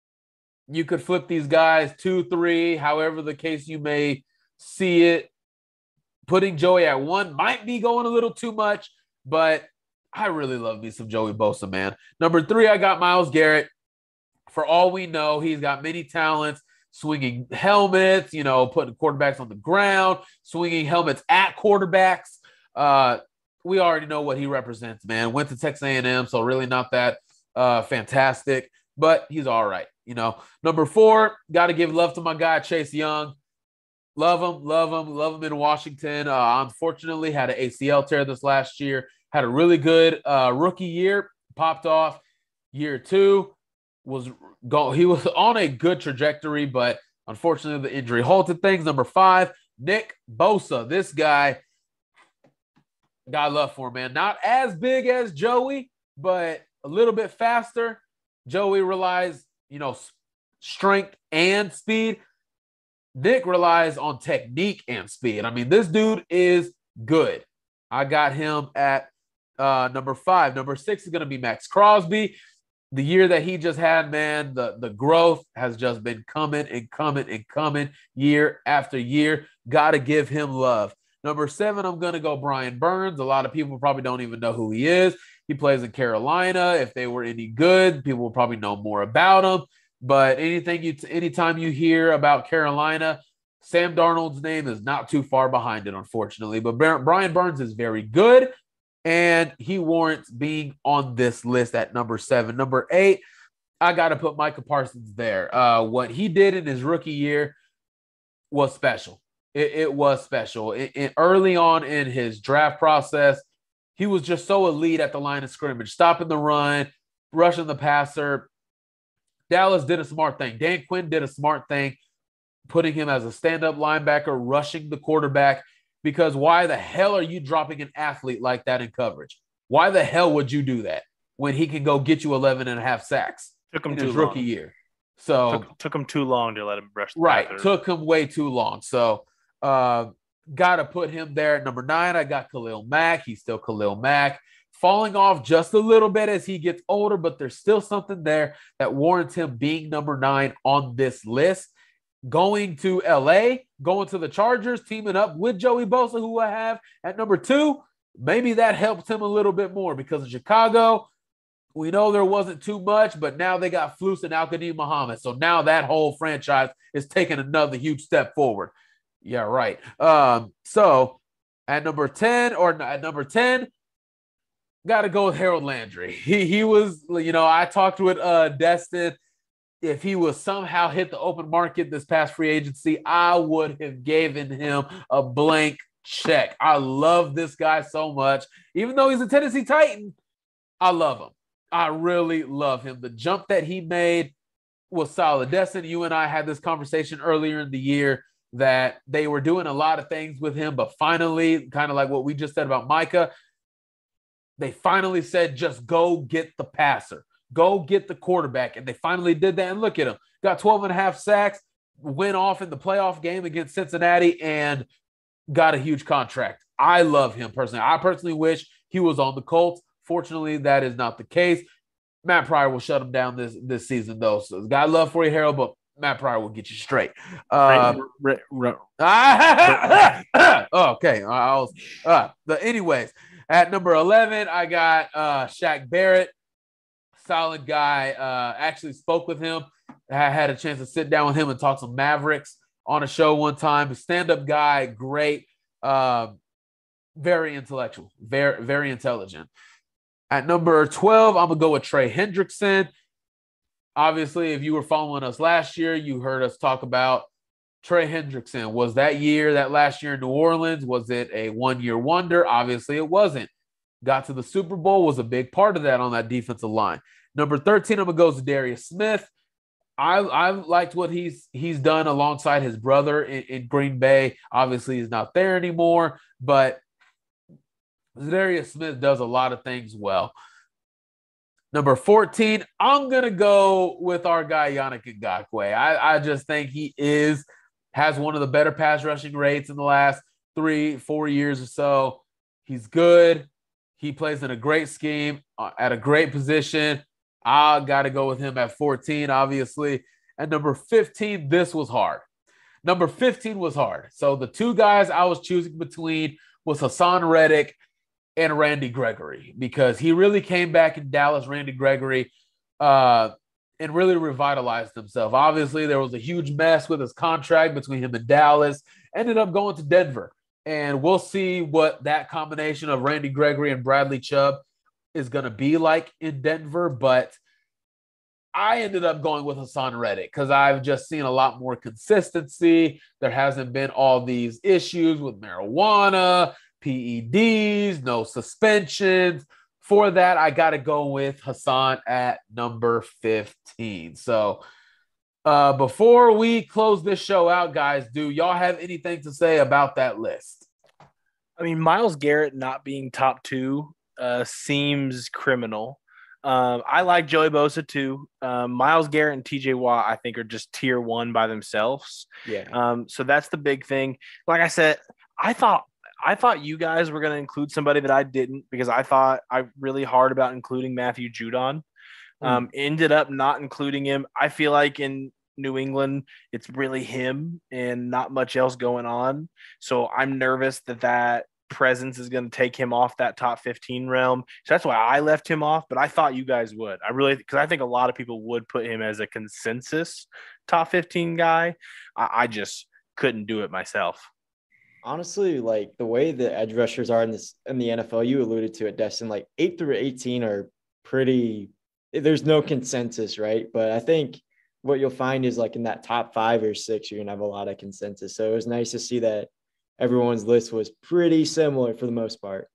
you could flip these guys two, three, however the case you may see it. Putting Joey at one might be going a little too much, but I really love me some Joey Bosa, man. Number three, I got Myles Garrett. For all we know, he's got many talents. Swinging helmets, you know, putting quarterbacks on the ground, swinging helmets at quarterbacks. Uh, we already know what he represents, man. Went to Texas A and M, so really not that uh, fantastic, but he's all right. You know, number four, got to give love to my guy, Chase Young. Love him, love him, love him in Washington. Uh, unfortunately, had an A C L tear this last year. Had a really good uh, rookie year, popped off year two. Was go he was on a good trajectory, but unfortunately the injury halted things. Number five, Nick Bosa. This guy, got love for him, man. Not as big as Joey, but a little bit faster. Joey relies, you know, strength and speed. Nick relies on technique and speed. I mean, this dude is good. I got him at uh, number five. Number six is going to be Max Crosby. The year that he just had, man, the, the growth has just been coming and coming and coming year after year. Got to give him love. Number seven, I'm going to go Brian Burns. A lot of people probably don't even know who he is. He plays in Carolina. If they were any good, people will probably know more about him. But anything you, anytime you hear about Carolina, Sam Darnold's name is not too far behind it, unfortunately. But Brian Burns is very good. And he warrants being on this list at number seven. Number eight, I got to put Micah Parsons there. Uh, what he did in his rookie year was special. It, it was special. It, it, early on in his draft process, he was just so elite at the line of scrimmage, stopping the run, rushing the passer. Dallas did a smart thing. Dan Quinn did a smart thing, putting him as a stand-up linebacker, rushing the quarterback. Because why the hell are you dropping an athlete like that in coverage? Why the hell would you do that when he can go get you eleven and a half sacks took him in too his long. rookie year? So took, took him too long to let him rush the right, passer. took him way too long. So uh, got to put him there at number nine. I got Khalil Mack. He's still Khalil Mack. Falling off just a little bit as he gets older, but there's still something there that warrants him being number nine on this list. Going to L A, going to the Chargers, teaming up with Joey Bosa, who I have at number two. Maybe that helps him a little bit more because in Chicago, we know there wasn't too much, but now they got Flus and Al-Qadim Muhammad. So now that whole franchise is taking another huge step forward. Yeah, right. Um, so at number ten, or at number ten, got to go with Harold Landry. He he was, you know, I talked with uh, Destin. If he was somehow hit the open market this past free agency, I would have given him a blank check. I love this guy so much. Even though he's a Tennessee Titan, I love him. I really love him. The jump that he made was solid. Destin, you and I had this conversation earlier in the year that they were doing a lot of things with him, but finally, kind of like what we just said about Micah, they finally said, just go get the passer. Go get the quarterback. And they finally did that. And look at him. Got twelve and a half sacks, went off in the playoff game against Cincinnati, and got a huge contract. I love him personally. I personally wish he was on the Colts. Fortunately, that is not the case. Matt Pryor will shut him down this, this season, though. So got love for you, Harold, but Matt Pryor will get you straight. Uh, Right, right, oh, okay. I'll, uh, the, anyways, at number eleven, I got uh, Shaq Barrett. Solid guy. Uh, actually spoke with him. I had a chance to sit down with him and talk some Mavericks on a show one time. Stand-up guy, great. Uh, very intellectual, very, very intelligent. At number twelve, I'm going to go with Trey Hendrickson. Obviously, if you were following us last year, you heard us talk about Trey Hendrickson. Was that year, that last year in New Orleans, was it a one-year wonder? Obviously, it wasn't. Got to the Super Bowl, was a big part of that on that defensive line. Number thirteen, I'm going to go to Darius Smith. I I liked what he's he's done alongside his brother in, in Green Bay. Obviously, he's not there anymore, but Darius Smith does a lot of things well. Number fourteen, I'm going to go with our guy, Yannick Ngakoue. I, I just think he is, has one of the better pass rushing rates in the last three, four years or so. He's good. He plays in a great scheme, uh, at a great position. I got to go with him at fourteen, obviously. And number fifteen, this was hard. Number fifteen was hard. So the two guys I was choosing between was Hassan Reddick and Randy Gregory, because he really came back in Dallas, Randy Gregory, uh, and really revitalized himself. Obviously, there was a huge mess with his contract between him and Dallas. Ended up going to Denver. And we'll see what that combination of Randy Gregory and Bradley Chubb is going to be like in Denver. But I ended up going with Hassan Reddick because I've just seen a lot more consistency. There hasn't been all these issues with marijuana, P E Ds, no suspensions. For that, I got to go with Hassan at number fifteen. So uh, before we close this show out, guys, do y'all have anything to say about that list? I mean, Myles Garrett not being top two uh, seems criminal. Um, I like Joey Bosa too. Um, Myles Garrett and T J Watt, I think, are just tier one by themselves. Yeah. Um, so that's the big thing. Like I said, I thought I thought you guys were going to include somebody that I didn't, because I thought I really hard about including Matthew Judon. Um, mm. Ended up not including him. I feel like in New England, it's really him and not much else going on. So I'm nervous that that presence is going to take him off that top fifteen realm. So that's why I left him off, but I thought you guys would. I really, because I think a lot of people would put him as a consensus top fifteen guy. I, I just couldn't do it myself. Honestly, like the way the edge rushers are in this in the N F L, you alluded to it, Destin, like eight through eighteen are pretty, there's no consensus, right? But I think what you'll find is like in that top five or six, you're going to have a lot of consensus. So it was nice to see that everyone's list was pretty similar for the most part.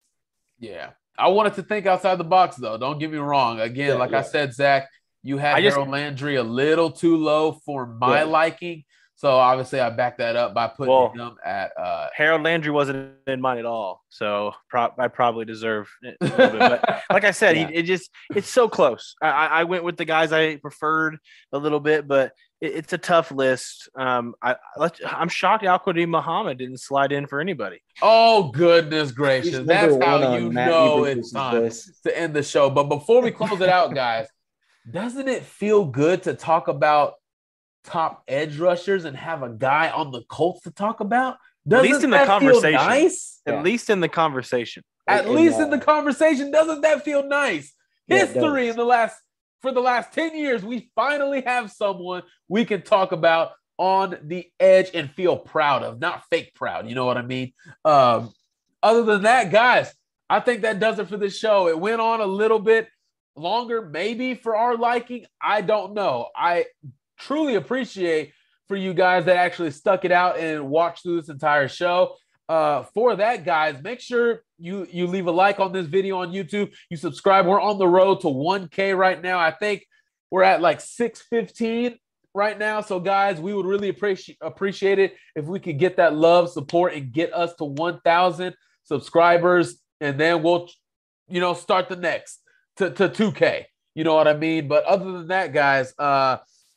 Yeah. I wanted to think outside the box, though. Don't get me wrong. Again, yeah, like yeah. I said, Zach, you had I Harold just, Landry a little too low for my yeah. liking. So obviously I backed that up by putting well, him at uh, – Harold Landry wasn't in mine at all. So pro- I probably deserve it a little bit. But like I said, yeah. he, it just – it's so close. I, I went with the guys I preferred a little bit, but it, it's a tough list. Um, I, I'm shocked Al-Quadri Muhammad didn't slide in for anybody. Oh, goodness gracious. That's how you know it's time list. to end the show. But before we close it out, guys, doesn't it feel good to talk about top edge rushers and have a guy on the Colts to talk about? Doesn't at least in the conversation. Nice? At yeah. least in the conversation. At in, least in, in the conversation. Doesn't that feel nice? Yeah, History in the last for the last ten years, we finally have someone we can talk about on the edge and feel proud of, not fake proud. You know what I mean? Um, other than that, guys, I think that does it for this show. It went on a little bit longer, maybe for our liking. I don't know. I truly appreciate for you guys that actually stuck it out and watched through this entire show. Uh, for that, guys, make sure you you leave a like on this video on YouTube. You subscribe. We're on the road to one K right now. I think we're at like six fifteen right now. So, guys, we would really appreciate appreciate it if we could get that love, support, and get us to one thousand subscribers, and then we'll, you know, start the next to, to two K. You know what I mean? But other than that, guys, uh,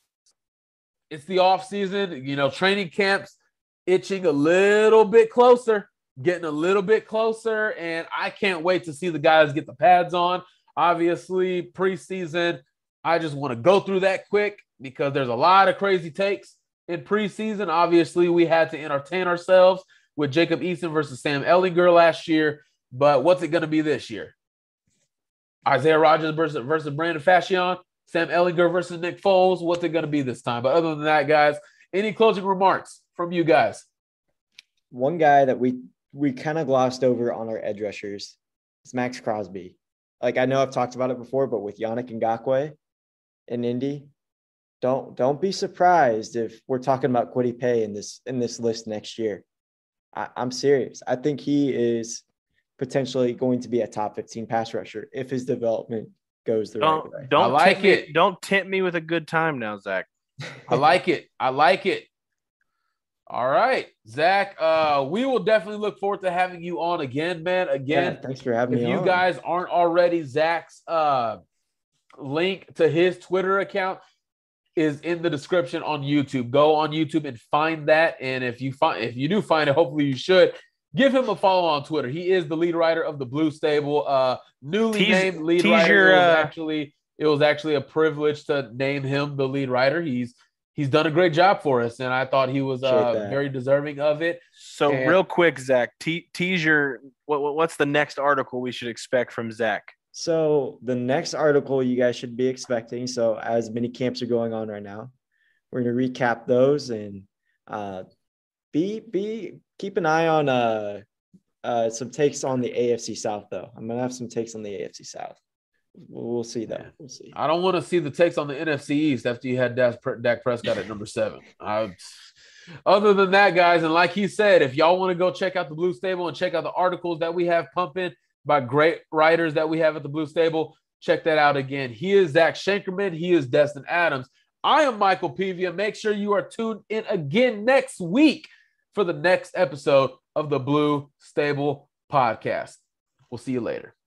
it's the off season, you know, training camps itching a little bit closer, getting a little bit closer. And I can't wait to see the guys get the pads on. Obviously, preseason, I just want to go through that quick, because there's a lot of crazy takes in preseason. Obviously, we had to entertain ourselves with Jacob Eason versus Sam Ehlinger last year. But what's it going to be this year? Isaiah Rodgers versus, versus Brandon Fashion, Sam Ehlinger versus Nick Foles. What's it going to be this time? But other than that, guys, any closing remarks from you guys? One guy that we we kind of glossed over on our edge rushers is Max Crosby. Like, I know I've talked about it before, but with Yannick Ngakoue in Indy, don't don't be surprised if we're talking about Kwity Paye in this in this list next year. I, I'm serious. I think he is potentially going to be a top fifteen pass rusher if his development goes the don't, right way. Don't I like tempt it. Me, don't tempt me with a good time now, Zach. I like it. I like it. All right, Zach, uh, we will definitely look forward to having you on again, man. Again, Yeah, thanks for having if me you on. guys aren't already, Zach's uh, link to his Twitter account is in the description on YouTube. Go on YouTube and find that. And if you find, if you do find it, hopefully you should give him a follow on Twitter. He is the lead writer of the Blue Stable, uh, newly Tease, named lead tease writer. Your, it was uh... actually it was actually a privilege to name him the lead writer. He's he's done a great job for us, and I thought he was uh, very deserving of it. So and, real quick, Zach, te- tease your what, what's the next article we should expect from Zach? So the next article you guys should be expecting. So as many camps are going on right now, we're going to recap those and uh, be be keep an eye on uh, uh, some takes on the A F C South. Though I'm going to have some takes on the A F C South. We'll see though. We'll see. I don't want to see the takes on the N F C East after you had Dak Prescott at number seven. I, other than that, guys, and like he said, if y'all want to go check out the Blue Stable and check out the articles that we have pumping by great writers that we have at the Blue Stable, check that out again. He is Zach Shankerman. He is Destin Adams. I am Michael Pevia. Make sure you are tuned in again next week for the next episode of the Blue Stable podcast. We'll see you later.